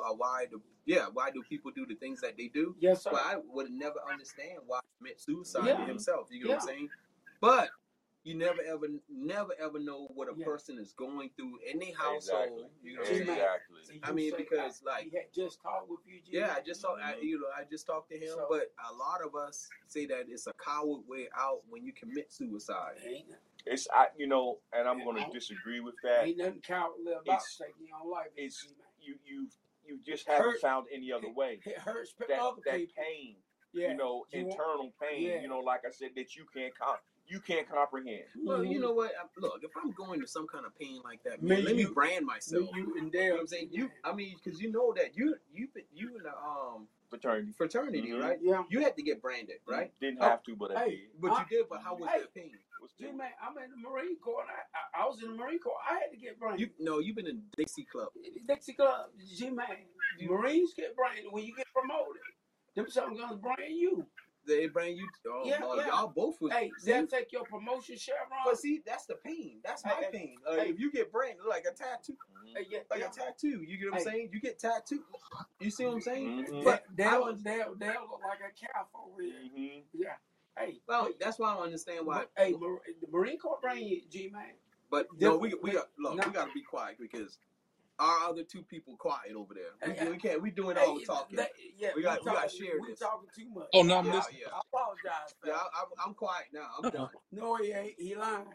people do the things that they do? Yes, sir. Well, I would never understand why he commit suicide himself. You know what I'm saying? But you never ever know what a person is going through in their household. Exactly. You know what I'm saying? Exactly. I mean, because like he had just talked with you, G-Man. I just talked. I just talked to him, but a lot of us say that it's a coward way out when you commit suicide. It's and I'm going to disagree with that. Ain't nothing cowardly about taking your own life. It's you just haven't Hurt. found any other way. It hurts That other people. pain, Yeah. you know, internal pain, Yeah. you know, like I said, that you can't comprehend. Well, you know what? Look, if I'm going to some kind of pain like that, Me, man, let me you- brand myself. You and You know Dale. what I'm saying? Because you know that you in the fraternity, Mhm. right? Yeah. You had to get branded, right? Didn't have to, but I Hey, did. But you did. But how was that pain? G-Man, I'm in the Marine Corps. And I was in the Marine Corps. I had to get branded. You've been in Dixie Club. Dixie Club, G-Man. Marines get branded when you get promoted. Them some guns brand you. They brand you. Oh, Yeah, Lord, yeah. y'all both was. Hey, see? they'll take your promotion chevron. But see, that's the pain. That's my Hey, pain. hey. If you get branded like a tattoo, Yeah, like yeah. a tattoo, you get what I'm Hey. saying? You get tattooed. You see what I'm saying? Mhm. But They'll look like a calf over here. Mm-hmm. Yeah. Hey. well, that's why I don't understand why. Hey, the Marine Corps bring you, G-Man. But no, we got to be quiet because our other two people quiet over there. We can't. We doing all the talking. We got to share We this. talking too much. Oh, no, I'm Yeah, listening. yeah. I apologize. Yeah, I'm quiet now. I'm done. No, he ain't. He lying.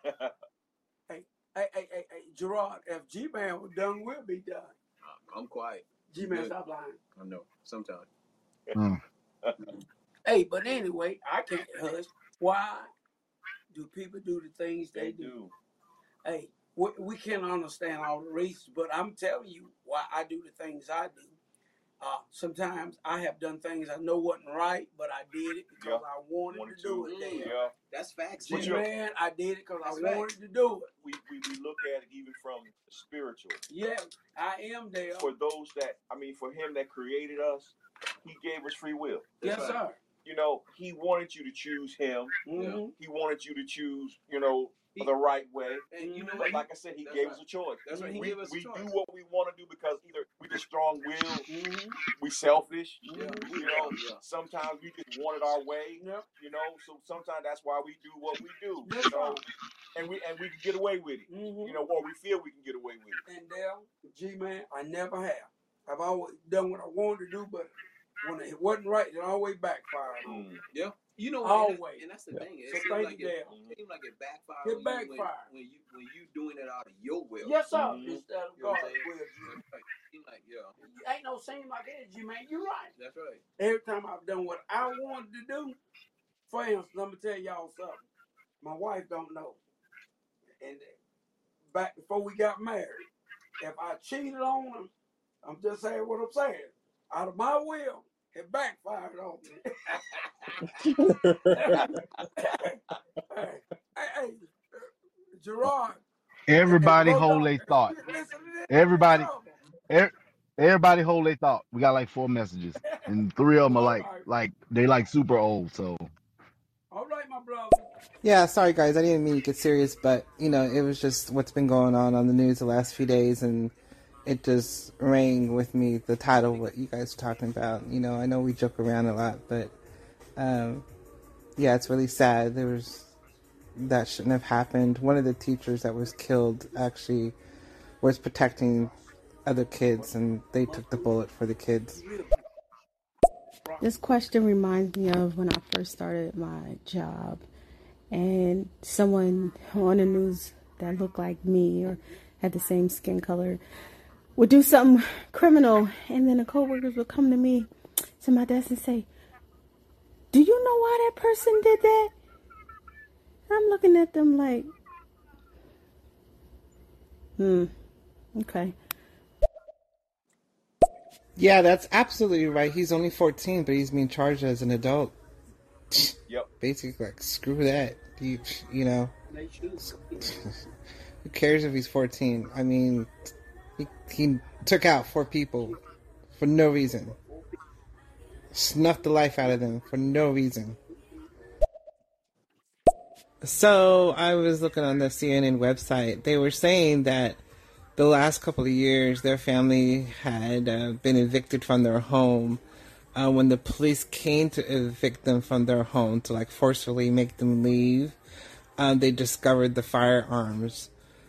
Hey, Gerard, if G-Man was done, we'll be done. I'm quiet. G-Man, Good. stop lying. I know. Sometimes. Hey, but anyway, I can't hush. Why do people do the things they do? Hey, we can't understand all the reasons, but I'm telling you why I do the things I do. Sometimes I have done things I know wasn't right, but I did it because I wanted to do it. Yeah. That's facts. Man, I did it because I wanted to do it. We look at it even from spiritual. Yeah, I am there. For those that, for him that created us, he gave us free will. Yes, sir. You know, he wanted you to choose him. Mm-hmm. He wanted you to choose, the right way. And you know But what? like I said, he gave us a choice. That's right. He we gave us a we choice. do what we want to do because either we just strong willed, Mm-hmm. we selfish. Yeah. Sometimes we just want it our way. Yep. So sometimes that's why we do what we do. Yes, sir. And we can get away with it. Mm-hmm. Or we feel we can get away with it. And Dale, G-Man, I never have. I've always done what I wanted to do, but when it wasn't right, it always backfired. Yeah. You know, always. and that's the thing. It So seems thank like you, Dale. it seems like it backfired. It backfired. when you doing it out of your will. Yes, sir. Mm-hmm. Instead of You know what God's I'm will. saying? Like, yeah. Ain't no saying like that, G-Man. You're right. That's right. Every time I've done what I wanted to do, for instance, let me tell y'all something. My wife don't know. And back before we got married, if I cheated on her, I'm just saying what I'm saying. Out of my will, it backfired on me. hey, Gerard. Everybody hold their thought. Everybody hold their thought. We got like 4 messages, and 3 of them are like they like super old. So. All right, my brother. Yeah, sorry guys, I didn't mean to get serious, but it was just what's been going on the news the last few days, and it just rang with me, the title, what you guys are talking about. I know we joke around a lot, but yeah, it's really sad. That shouldn't have happened. One of the teachers that was killed actually was protecting other kids, and they took the bullet for the kids. This question reminds me of when I first started my job, and someone on the news that looked like me or had the same skin color would do something criminal, and then the coworkers would come to me, to my desk, and say, "Do you know why that person did that?" And I'm looking at them like, okay. Yeah, that's absolutely right. He's only 14, but he's being charged as an adult. Yep. Basically, like, screw that. You know. Who cares if he's 14? I mean, he took out 4 people for no reason. Snuffed the life out of them for no reason. So, I was looking on the CNN website. They were saying that the last couple of years, their family had been evicted from their home. When the police came to evict them from their home to like forcefully make them leave, they discovered the firearms.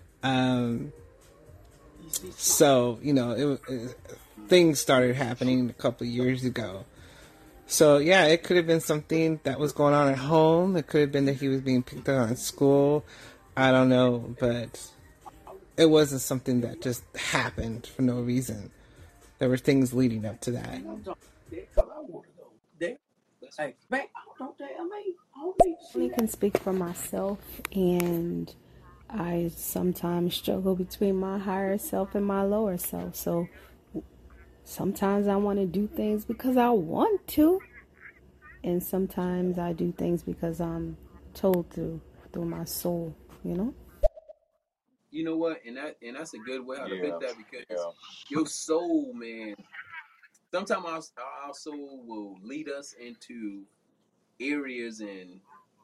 So, you know, things started happening a couple of years ago. So, yeah, it could have been something that was going on at home. It could have been that he was being picked on at school. I don't know, but it wasn't something that just happened for no reason. There were things leading up to that. I'm talking because I want to go there. Hey, man, don't tell me. I don't need to I see only that. can speak for myself, and I sometimes struggle between my higher self and my lower self. So sometimes I want to do things because I want to, and sometimes I do things because I'm told to through my soul, you know? You know what? And that's a good way how to Yeah, put that, because yeah. your soul, man. Sometimes our soul will lead us into areas and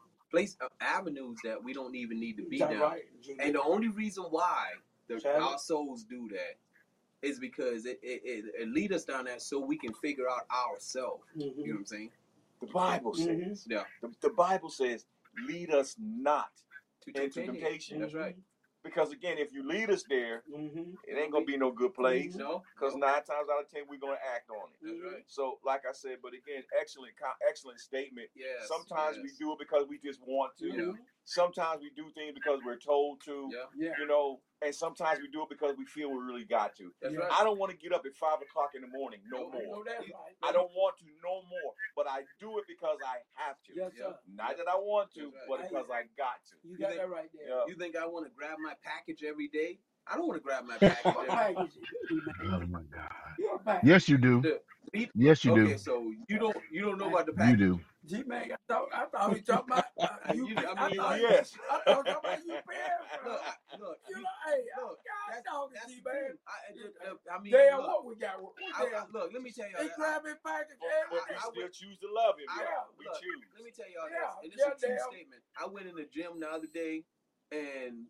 avenues that we don't even need to be That's down. right. And the only reason why Shall our souls do that is because it lead us down that so we can figure out ourselves. You know what I'm saying? The Bible says. Yeah. The Bible says, "Lead us not To into temptation." That's right. Because again, if you lead us there, it ain't gonna be no good place. No. Because 9 times out of 10, we're gonna act on it. That's right. So, like I said, but again, excellent statement. Yes. Sometimes we do it because we just want to. Yeah. Sometimes we do things because we're told to. Yeah. You know, and sometimes we do it because we feel we really got to. That's right. I don't want to get up at 5 o'clock in the morning no more. No, that's right. I don't want to no more, but I do it because I have to. Yes, sir. Not that I want to, That's right. but because I got to. You got that right there. Yeah. You think I want to grab my package every day? I don't want to grab my package What every day. package you do, man? Oh my God. You're a package. Yes, you do. Yes, you Okay, do. so you don't know about the You package. do. G-Man, I thought he talking about you. yes. I thought talking about you, Look, You know, hey, look, God, talking that's to you, the man. thing. I mean, Damn, look, what we got? What look, let me tell you. He grabbed his package. But we still choose to love him. We Look, choose. let me tell y'all Yeah, this, and it's a true damn. statement. I went in the gym the other day, and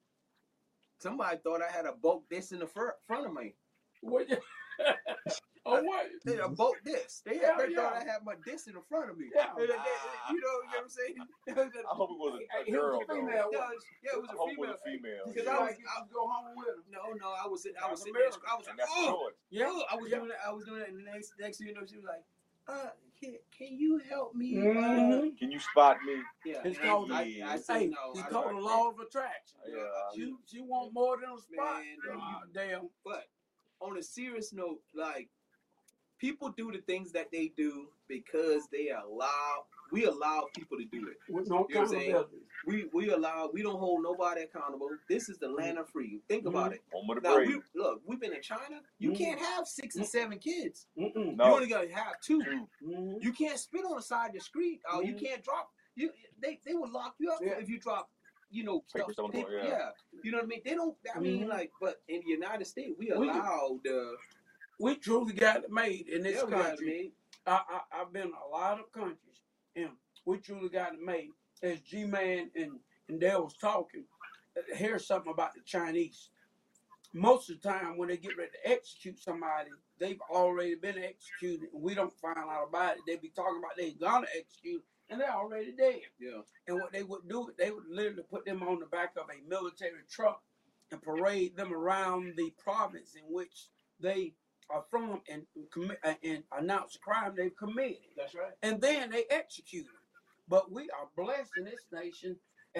somebody thought I had a bulk disc in the front of me. What? Oh, what? They had a bulk disc. They Yeah, thought I had my disc in the front of me. Yeah. You know what I'm saying? I hope it was a He girl, was a female. though. Yeah, it was I a hope it female. was a female. Because Yeah. I was go home with him. No, I was sitting there. I was And like, that's a choice. Yeah, I was doing that, and the next thing you know, she was like, can you help me? Can you spot me? Yeah. It's and called. I said Hey, no. it's I called don't the like law of attraction. Yeah. She want more than a spot. Man, Damn. But on a serious note, like, people do the things that they do because we allow people to do it. With no You know what I'm saying? accountability. We don't hold nobody accountable. This is the land of free. Think about it. Home of the Now brave. we've been in China. You can't have 6 and 7 kids. Mm-mm. You No. only gotta have 2. Mm-hmm. You can't spit on the side of the street. You can't drop. They will lock you up if you drop. Paper Stuff. on the floor, yeah. You know what I mean? They don't. I mean, like, but in the United States, we We- allow We truly got it made in this we got it country. made. I've been in a lot of countries, and we truly got it made. As G-Man and Dale was talking, here's something about the Chinese. Most of the time, when they get ready to execute somebody, they've already been executed, and we don't find out about it. They be talking about they're gonna execute, and they're already dead. Yeah. And what they would do, they would literally put them on the back of a military truck and parade them around the province in which they are from and announce the crime they've committed. That's right. And then they execute them. But we are blessed in this nation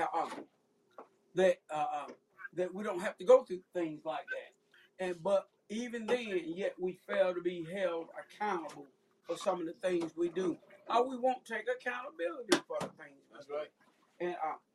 that we don't have to go through things like that. But even then, yet we fail to be held accountable for some of the things we do. We won't take accountability for the things. That's right. And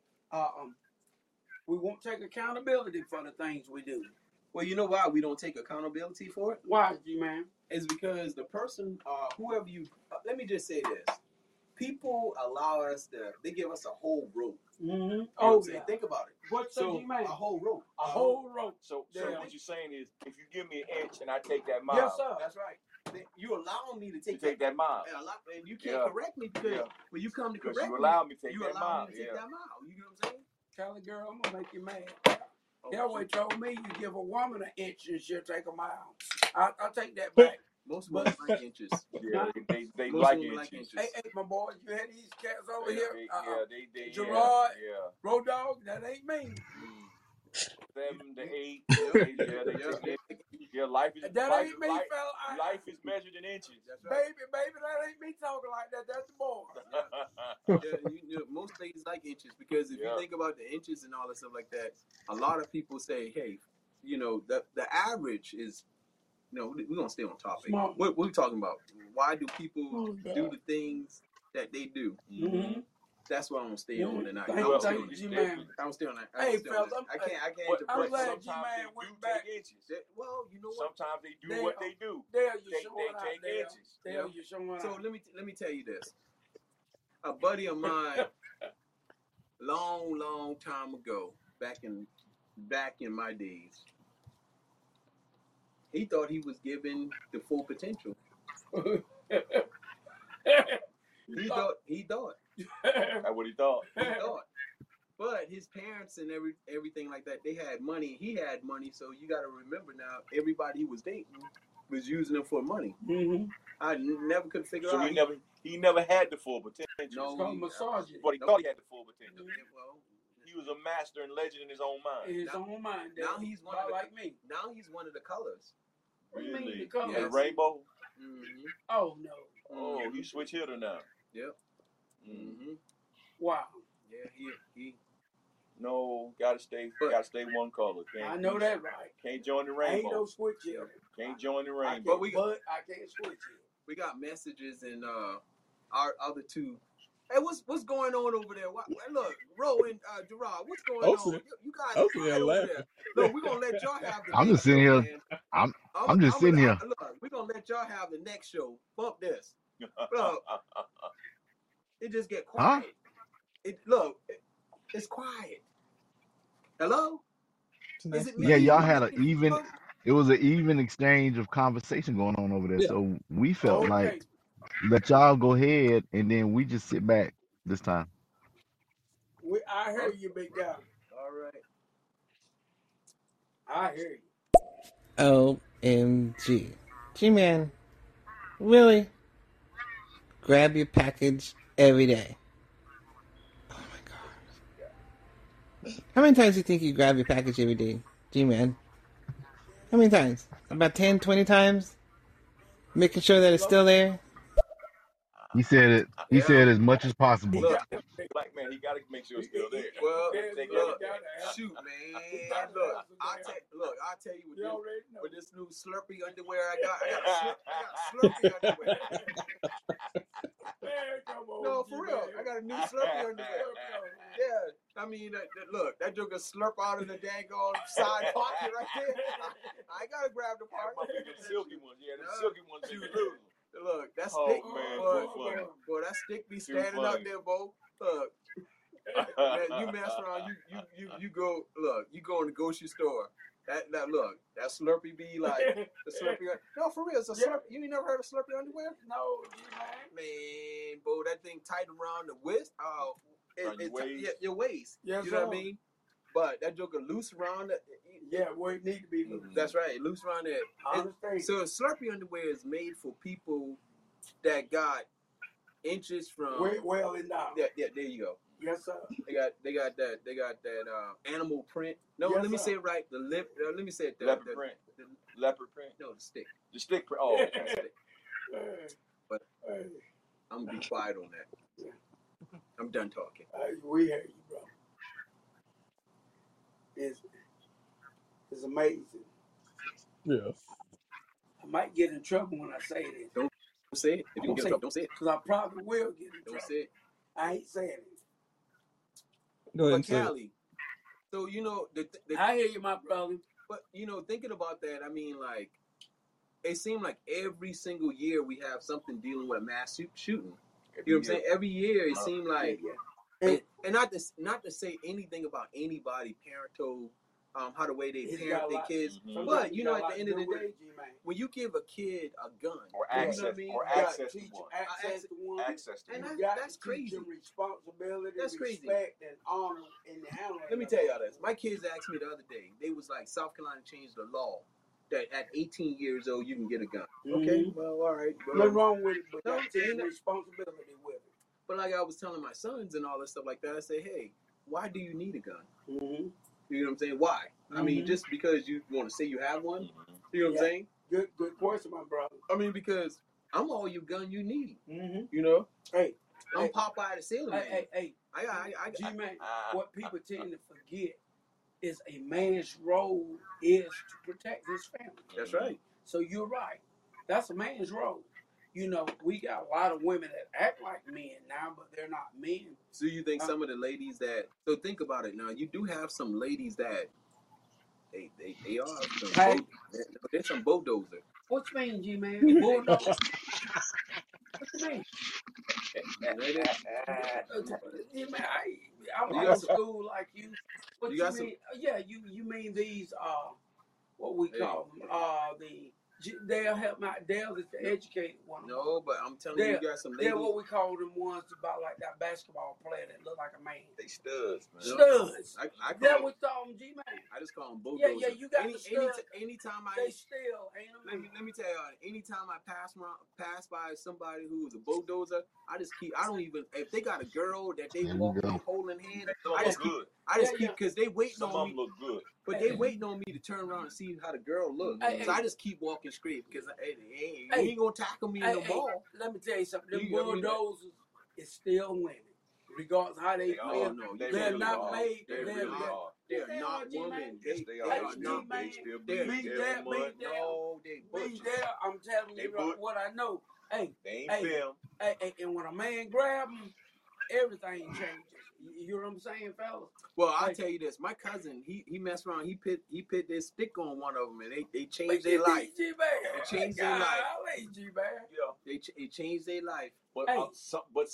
we won't take accountability for the things we do. Well, you know why we don't take accountability for it? Why, G-Man? It's because the person, whoever you, let me just say this. People allow us they give us a whole rope. Mm-hmm. Oh, yeah. Think about it. What's So, G-Man? a whole rope. A whole rope. So Yeah. what you're saying is, if you give me an inch and I take that mile, Yes, sir. That's right. You allow me to you take take that mile. and you can't correct me because when you come to Because correct you me, allow me to take you that allow mile. me to take that mile. You know what I'm saying? Cali girl, I'm gonna make you mad. Elway told me you give a woman an inch and she'll take a mile. I'll take that back. Most women like inches. Yeah, they Most like women inches. like inches. Hey, my boy, you had these cats over Yeah, here. they Gerard. Yeah. Road dog, that ain't me. 7 to 8. Yeah. Life is That life, ain't me, life, fella. life is measured in inches. That's right. Baby, that ain't me talking like that. That's the boy. Most ladies like inches because if you Yeah. think about the inches and all that stuff like that, a lot of people say, hey, the average is No, we're gonna stay on topic. Smart. What we talking about? Why do people Oh, do God. the things that they do? Mm-hmm. That's what I'm gonna stay on tonight. Thank I'm you, gonna stay on thank this. you, man. I'm stay on that. Hey, I'm stay on fellas, this. I can't But I'm interrupt. glad sometimes G-Man they went do back. take inches. Well, you know what? Sometimes they do Dale, what they do. Dale, you They showing out, take Dale. inches. Dale, you showing out. So let me tell you this. A buddy of mine, long time ago, back in my days, he thought he was given the full potential. He thought. That's what he thought. He thought. But his parents and everything like that, they had money. He had money, so you got to remember now. Everybody he was dating was using him for money. Mm-hmm. I never could figure So out. he never had the full potential. No, It's called massaging. But he thought he had the full potential. Well, He was a master and legend in his own mind. In his own mind. now Dale. he's one About of the, like me. Now he's one of the colors. What do you mean Really? the color? The rainbow? Mm-hmm. Oh no. Oh, he switch hitter now. Yep. Mm. Mm-hmm. Wow. Yeah, he. No, gotta stay one color. I know that right. Can't join the I ain't rainbow. no switch here. Can't join the I rainbow. can't, but I can't switch it. We got messages in our other two. Hey, what's going on over there? Look, Ro and Gerard, what's going on? You guys I'm quiet sitting over laughing. there. Look, we're gonna let y'all have the I'm next just sitting show, here. man. I'm just sitting here. Look, we're gonna let y'all have the next show. Bump this. Look, it just get quiet. It's quiet. Hello? Is it me? Yeah, y'all had an even. It was an even exchange of conversation going on over there. Yeah. So we felt Okay. like let y'all go ahead, and then we just sit back this time. I hear you, big guy. All right. I hear you. OMG. G-Man, really? Grab your package every day. Oh my God. How many times do you think you grab your package every day, G-Man? How many times? About 10, 20 times? Making sure that it's still there? He said it. He said as much as possible. Look, Black man, he gotta make sure it's still there. well, Take look, it. shoot, man. Look, I'll tell you with this new Slurpee underwear I got Slurpee underwear. Come on, No, for real. I got a new Slurpee underwear. Yeah, I mean, look, that joker slurp out of the daggone side pocket right there. I gotta grab the part. The silky ones, the silky ones. Look, that Oh, stick, man, boy, that stick be standing up there, Bo. Look, man, you mess around, you go. Look, you go in the grocery store. That look, that Slurpee be like the Slurpee. No, for real, it's a Slurpee. You ain't never heard of Slurpee underwear? No, man, Bo, that thing tight around the waist. Oh, your waist. Yes, you know what I mean? But that joker loose around the. Yeah, where it need to be loose. That's right, loose around there. I understand. So Slurpee underwear is made for people that got inches from. Well enough. Yeah, there you go. Yes, sir. They got that animal print. No, Yes, let me sir. say it right. The lip. Let me say it. Leopard print. Leopard print. No, the stick. The stick print. Oh, okay. Stick. But Hey, I'm gonna be quiet on that. I'm done talking. we hear you, bro. It's amazing. Yeah. I might get in trouble when I say this. Don't say it. If you can get in trouble, don't say it. Because I probably will get in Don't trouble. say it. I ain't saying it. Go ahead But and say it. Callie, so you know I hear you, my brother. but you know, thinking about that, I mean, like, it seemed like every single year we have something dealing with a mass shooting. You know what I'm saying? Every year it seemed like, and not to say anything about anybody parental, how the way they parent their kids, but you know, at the end of the day, when you give a kid a gun Or you know access, what I mean? or You gotta access to teach one. Access to one. Access to And one. that's crazy. Responsibility, That's crazy. respect, and honor in the handling. Let me tell y'all this. My kids asked me the other day. They was like, South Carolina changed the law that at 18 years old you can get a gun. Okay, well, all right. Nothing wrong with it, but No, that's taking responsibility with it. But like I was telling my sons and all that stuff like that, I say, hey, why do you need a gun? Mm-hmm. You know what I'm saying? Why? I mean, just because you want to say you have one? You know what I'm saying? Good question, my brother. I mean, because I'm all your gun you need. Mm-hmm. You know? Hey, I'm Popeye the Sailor Man. Hey, I G-Man, what people tend to forget is a man's role is to protect his family. That's right. So you're right. That's a man's role. You know, we got a lot of women that act like men now, but they're not men. So you think some of the ladies that? So think about it now. You do have some ladies that they are some. Hey. They're some bulldozer. What you mean, G-Man? Bulldog? What you mean? G-Man, I went to school like you. What you mean? Yeah, you mean these, what we call them? They'll help my Dale is the educated one. No, but I'm telling you, you got some ladies. They're what we call them ones about like that basketball player that look like a man. They studs, man. Studs. I that we call them G-Man. I just call them bulldozers. Yeah, you got the studs. Anytime they still ain't a man. Let me tell you, anytime I pass by somebody who's a bulldozer, I don't even, if they got a girl that they walk holding hands, I just keep, because they waiting on me. Some of them look good. But they waiting on me to turn around and see how the girl looks. So I just keep walking straight because you ain't going to tackle me in the ball. Let me tell you something. Them bulldozers is still women. Regardless of how they feel. They're not made. They're not women. Yes, they are. They still bleed every month. No, they butchers. I'm telling you what I know. Hey, they ain't film. Hey, and when a man grab them, everything changes. You know what I'm saying, fellas? Well, I'll tell you this. My cousin, he messed around. He put this stick on one of them, and they changed their life. They changed their life. Yeah, they changed their life. But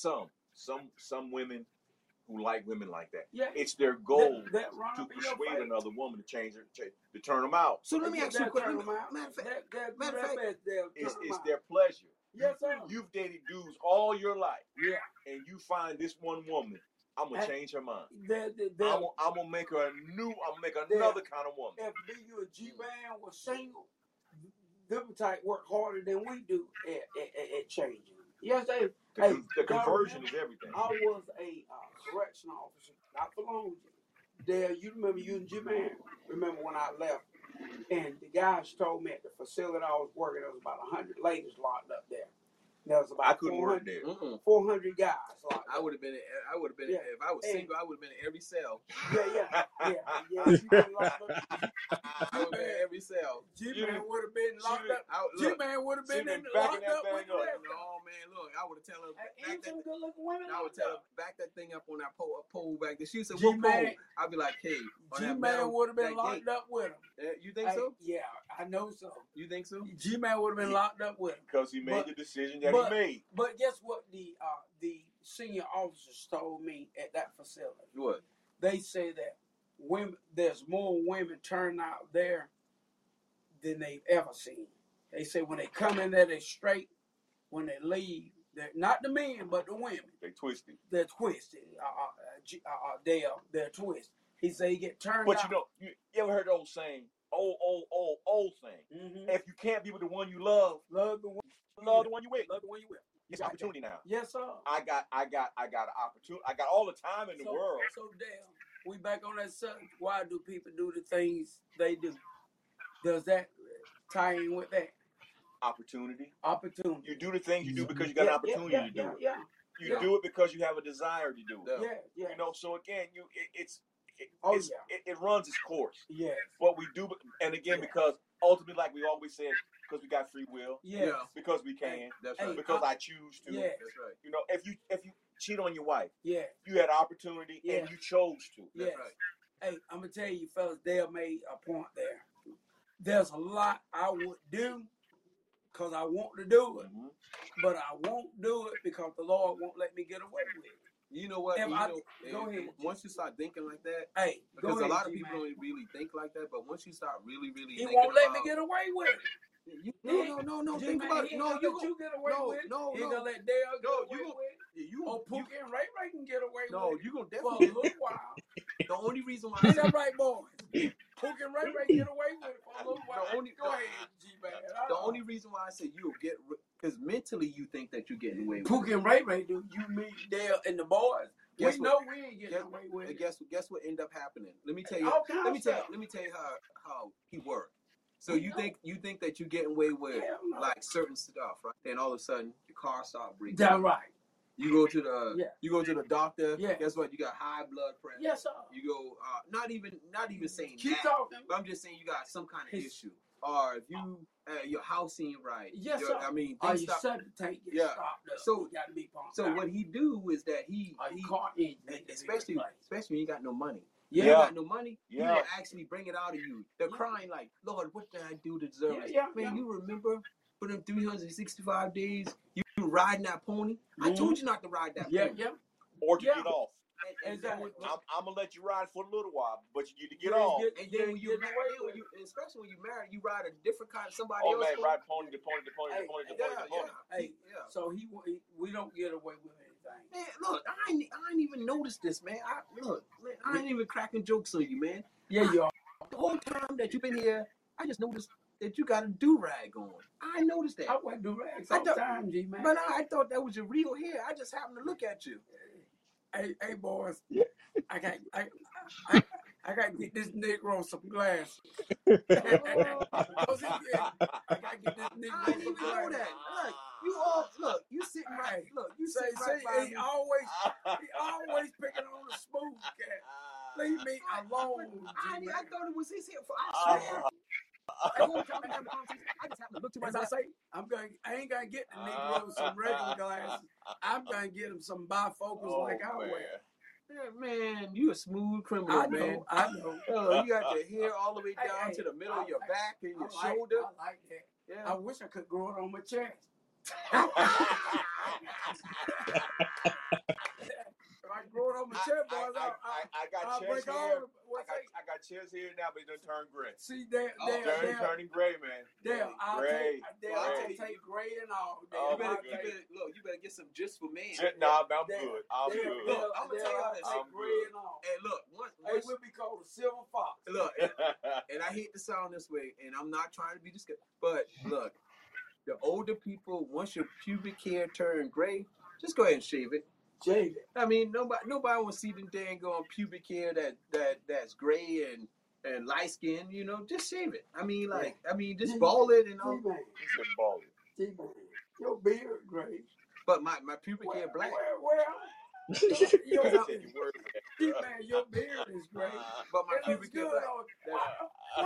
some women who like women like that. Yeah. It's their goal to persuade another woman to change her, to turn them out. So let me ask you a question. Matter of fact, it's their pleasure. Yes, sir. You've dated dudes all your life. Yeah. And you find this one woman. I'm gonna change her mind. I'm gonna make her another kind of woman. If you a G-Man was single, them type work harder than we do at changing. Yes, the conversion is everything. I was a correction officer not for long. There, you remember you and G-Man? Remember when I left? And the guys told me at the facility I was working, there was about 100 ladies locked up there. There was about 400 guys locked up. I would have been. If I was single, I would have been in every cell. Yeah. You been locked up. I would have been in every cell. G-Man would have been locked up. G-Man would have been locked up with them. No, man, look, I would have tell her. Ain't some good looking women. I would tell her back that thing up on that pole back there. She said, "What pole?" I'd be like, "Hey." G-Man would have been locked up with him. You think so? Yeah, I know so. You think so? G-Man would have been locked up with him because he made the decision that he made. But guess what? The senior officers told me at that facility. What? They say that there's more women turn out there than they've ever seen. They say when they come in there, they're straight. When they leave, they're not the men, but the women. They twisted. They're twisted. They're twisted. He said he get turned out. But you ever heard the old saying, old saying, mm-hmm. If you can't be with the one you love the one you with. Love the one you with. It's an opportunity now. Yes, sir. I got an opportunity. I got all the time in the world. So Dale, we back on that subject. Why do people do the things they do? Does that tie in with that? Opportunity. Opportunity. You do the things you do because you got an opportunity to do it. Yeah. You do it because you have a desire to do it. Yeah. You know, so again, it runs its course. Yes. What we do, and again, because ultimately, like we always said, because we got free will. Yes. Because we can. That's right. Because I choose to. Yes. That's right. You know, if you cheat on your wife, you had opportunity and you chose to. Yes. That's right. Hey, I'm gonna tell you, fellas, Dale made a point there. There's a lot I would do because I want to do it, but I won't do it because the Lord won't let me get away with it. You know what? Go ahead. Once you start thinking like that, because a lot of people don't really think like that, but once you start really he won't let me get away with it. No. Think about it. No, you get away with it. No. He gonna let Dale get away with it. Pookie and Ray can get away with it. No, you gonna for definitely a little while. The only reason why ain't that right, boys? Pookie and Ray get away with it for a little while. Go ahead, G-Man. The only reason why I say you'll get, because mentally you think that you're getting away with Pookie and Ray do. You, me, Dale, and the boys. We know we ain't getting away with it. Guess what end up happening? Let me tell you how he worked. So you think that you're getting away with like certain stuff, right? Then all of a sudden your car starts breaking. That's right. You go to the doctor. Yeah. Guess what? You got high blood pressure. Yes, sir. You go not even saying Keep that. talking. But I'm just saying you got some kind of issue. or if you your house ain't right. Yes, sir. I mean, Or things your stop. septic tank gets Yeah. stopped up. So- You got to be pumped So out. what he do is that he car engine needs to be especially replaced. when you got no money. Yeah. You got no money, he Yeah. will actually bring it out of you. They're crying like, Lord, what did I do to deserve this? Yeah, Man, yeah. you remember for them 365 days you riding that pony? I Mhm. told you not to ride that Yeah, pony. yeah. Or to Yeah. get off. And Exactly. I'm gonna let you ride for a little while, but you need to get Yeah, off. And then when you get married, away with it. especially when you married, you ride a different kind of somebody Oh else. man, pony. ride pony to pony to pony to Hey, pony to Yeah, pony to pony. Hey, yeah. so we don't get away with anything. Man, look, I ain't even noticed this, man. I ain't even cracking jokes on you, man. Yeah, you are. The whole time that you've been here, I just noticed that you got a do-rag on. I noticed that. I wear do-rags I all the thought- time, G, man. But I thought that was your real hair. I just happened to look at you. Hey, boys, I got to get this Negro some glasses. Cause I got to get this I Negro didn't some even know glasses. that. Look, you sitting right. Look, you Say, sitting right by he me. always picking on the smooth cat. Leave me alone, I G, man. thought it was his hair. I swear. The whole time we have a conversation, I just happened to look to my As I side. say, I ain't gonna get the Negro some regular glasses. I'm gonna get him some bifocals like I wear. Yeah, man, you a smooth criminal, I man. know. Oh, you got your hair all the way Hey, down hey, to the middle I of your like- back and your I shoulder. like that. Yeah. I wish I could grow it on my chest. If I grow it on my chest, boys, I got I'll chest break all hair. the I got chest hair now, but it done turn gray. See, Dale, Turning gray, man. I'll Gray. take gray and all. Dale, Oh, You better get some just for men. Nah, I'm Dale, good. I'm Dale, good. Look, I'm gonna tell y'all this. I'm gray good. and all. Hey, look, Hey, we'll be called a silver fox. look, and I hate to sound this way, and I'm not trying to be disgusting, but look, the older people, once your pubic hair turn gray, just go ahead and shave it. Shave it. I mean, nobody want to see them dang on pubic hair that's gray and light skin. You know, just shave it. I mean, just ball it and all. G-Man, He's a baller. G-Man, your beard gray. But my pubic hair black. Where? Your You worried G-Man, your beard is gray. But my It looks pubic hair good black. on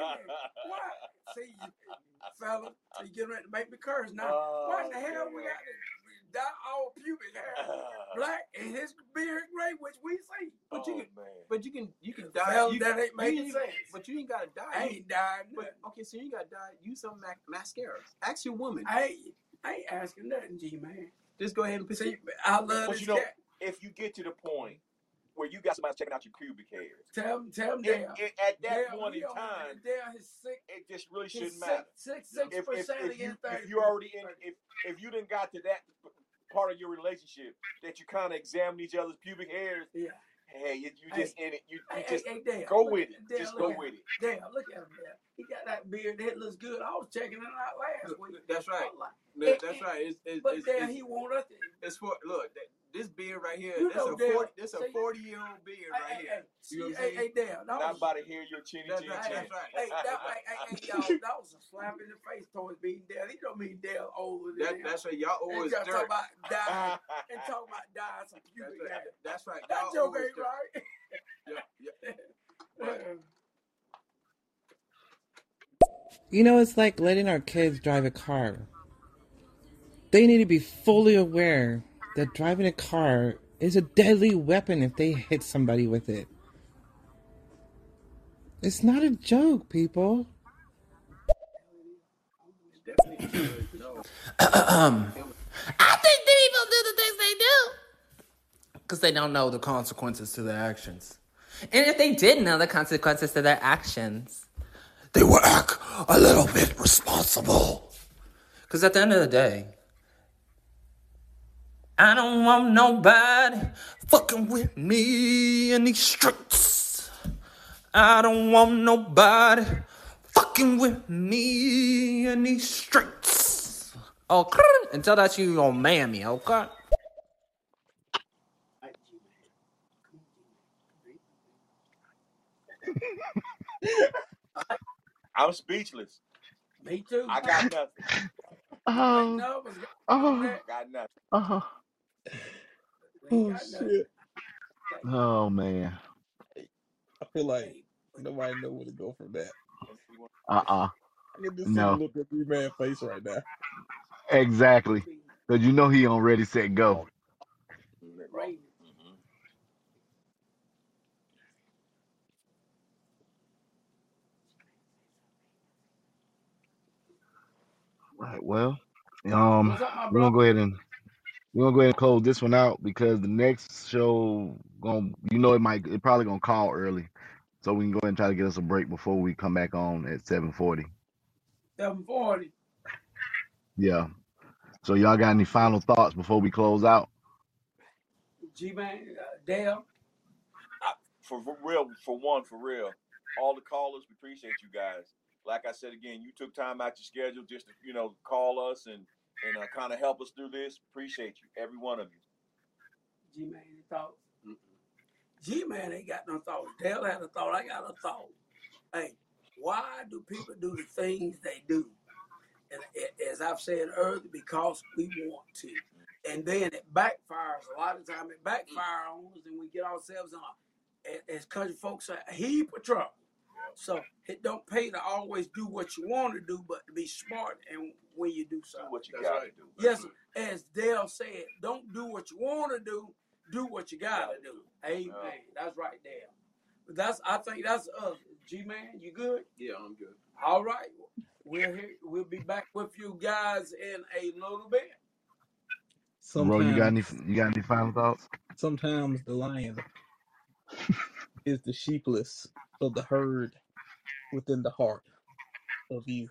What? See, fella, you getting ready to make me curse now. What in the hell we got to dye our pubic hair black and his beard gray, which we see. But you can dye. Fella, that ain't making you sense. But you ain't gotta dye. I ain't dying. But okay, so you gotta dye. Use some mascara. Ask your woman. I ain't asking nothing, G-Man. Just go ahead and pick. See, I love But this you know, cat. if you get to the point where you got somebody checking out your pubic hairs, Tell him Dale. at that Dale, point in we on time, Dale is sick. it just really He's shouldn't matter. 6% against 30. If you already in, if you didn't got to that part of your relationship that you kind of examine each other's pubic hairs, Yeah. hey, you just in it. You just Dale, go look with at- it. Dale, Just look go at with him. it. Dale, look at him there. He got that beard that looks good. I was checking it out last week. That's right. I'm like, That's right. But Dale, he want us to. It's for this beard right here. You This know, a Dale, 40-year-old beard right here. You know what I'm saying? Hey, Dale, that Not was, about to hear your chinny That's chin right. chin. That's right. hey, y'all, that was a slap in the face towards me, Dale. He don't mean Dale older than him. That's right. Y'all And always y'all dirt. talk about dying and talk about dying some That's pubic right. hair. That's right. That Y'all joke always ain't dirt. right. Yeah. You know, it's like letting our kids drive a car. They need to be fully aware that driving a car is a deadly weapon if they hit somebody with it. It's not a joke, people. I think people do the things they do because they don't know the consequences to their actions. And if they did know the consequences to their actions, they would act a little bit responsible. Because at the end of the day, I don't want nobody fucking with me in these streets. I don't want nobody fucking with me in these streets. Okay? Until that you your mammy, okay? I'm speechless. Me too. I got nothing. No, Got nothing. Oh shit. Oh man. I feel like nobody know where to go from that. I can just see the No, look of D-Man face right now. exactly. Because you know he on ready, set, go. Right. Right. Well, What's up, my we're gonna brother? go ahead and close this one out because the next show it probably gonna call early, so we can go ahead and try to get us a break before we come back on at 7:40. 740. Yeah. So y'all got any final thoughts before we close out? G-Man, Dale. For real, all the callers, we appreciate you guys. Like I said again, you took time out your schedule just to call us and kind of help us through this. Appreciate you, every one of you. G-Man, any thoughts? G-Man ain't got no thoughts. Dale had a thought. I got a thought. Hey, why do people do the things they do? And as I've said earlier, because we want to. And then it backfires. A lot of time it backfires on us and we get ourselves in, as country folks say, a heap of trouble. So it don't pay to always do what you want to do, but to be smart and when you do something. Do what you got to do. Yes, as Dale said, don't do what you want to do what you got to do. Amen. That's right, Dale. But I think that's us. G-Man, you good? Yeah, I'm good. All right. We'll be back with you guys in a little bit. Bro, you got any final thoughts? Sometimes the lion is the sheepless of the herd within the heart of you.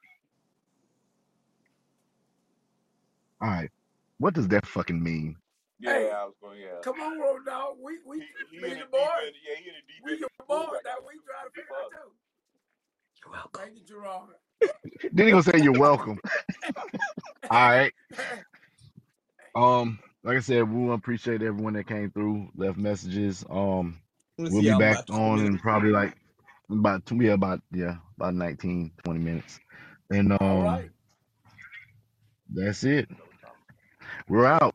All right. What does that fucking mean? Yeah, Hey, I was going. Yeah. Come on, Road Dog. We He be in the the boy. deep end. Yeah, he in the deep We end. your boy. That we try to figure out too. You're welcome. Thank you, Gerard. Then he gonna say you're welcome. All right. Like I said, we appreciate everyone that came through, left messages. We'll be back on in probably like about 19, 20 minutes. And All right. that's it. We're out.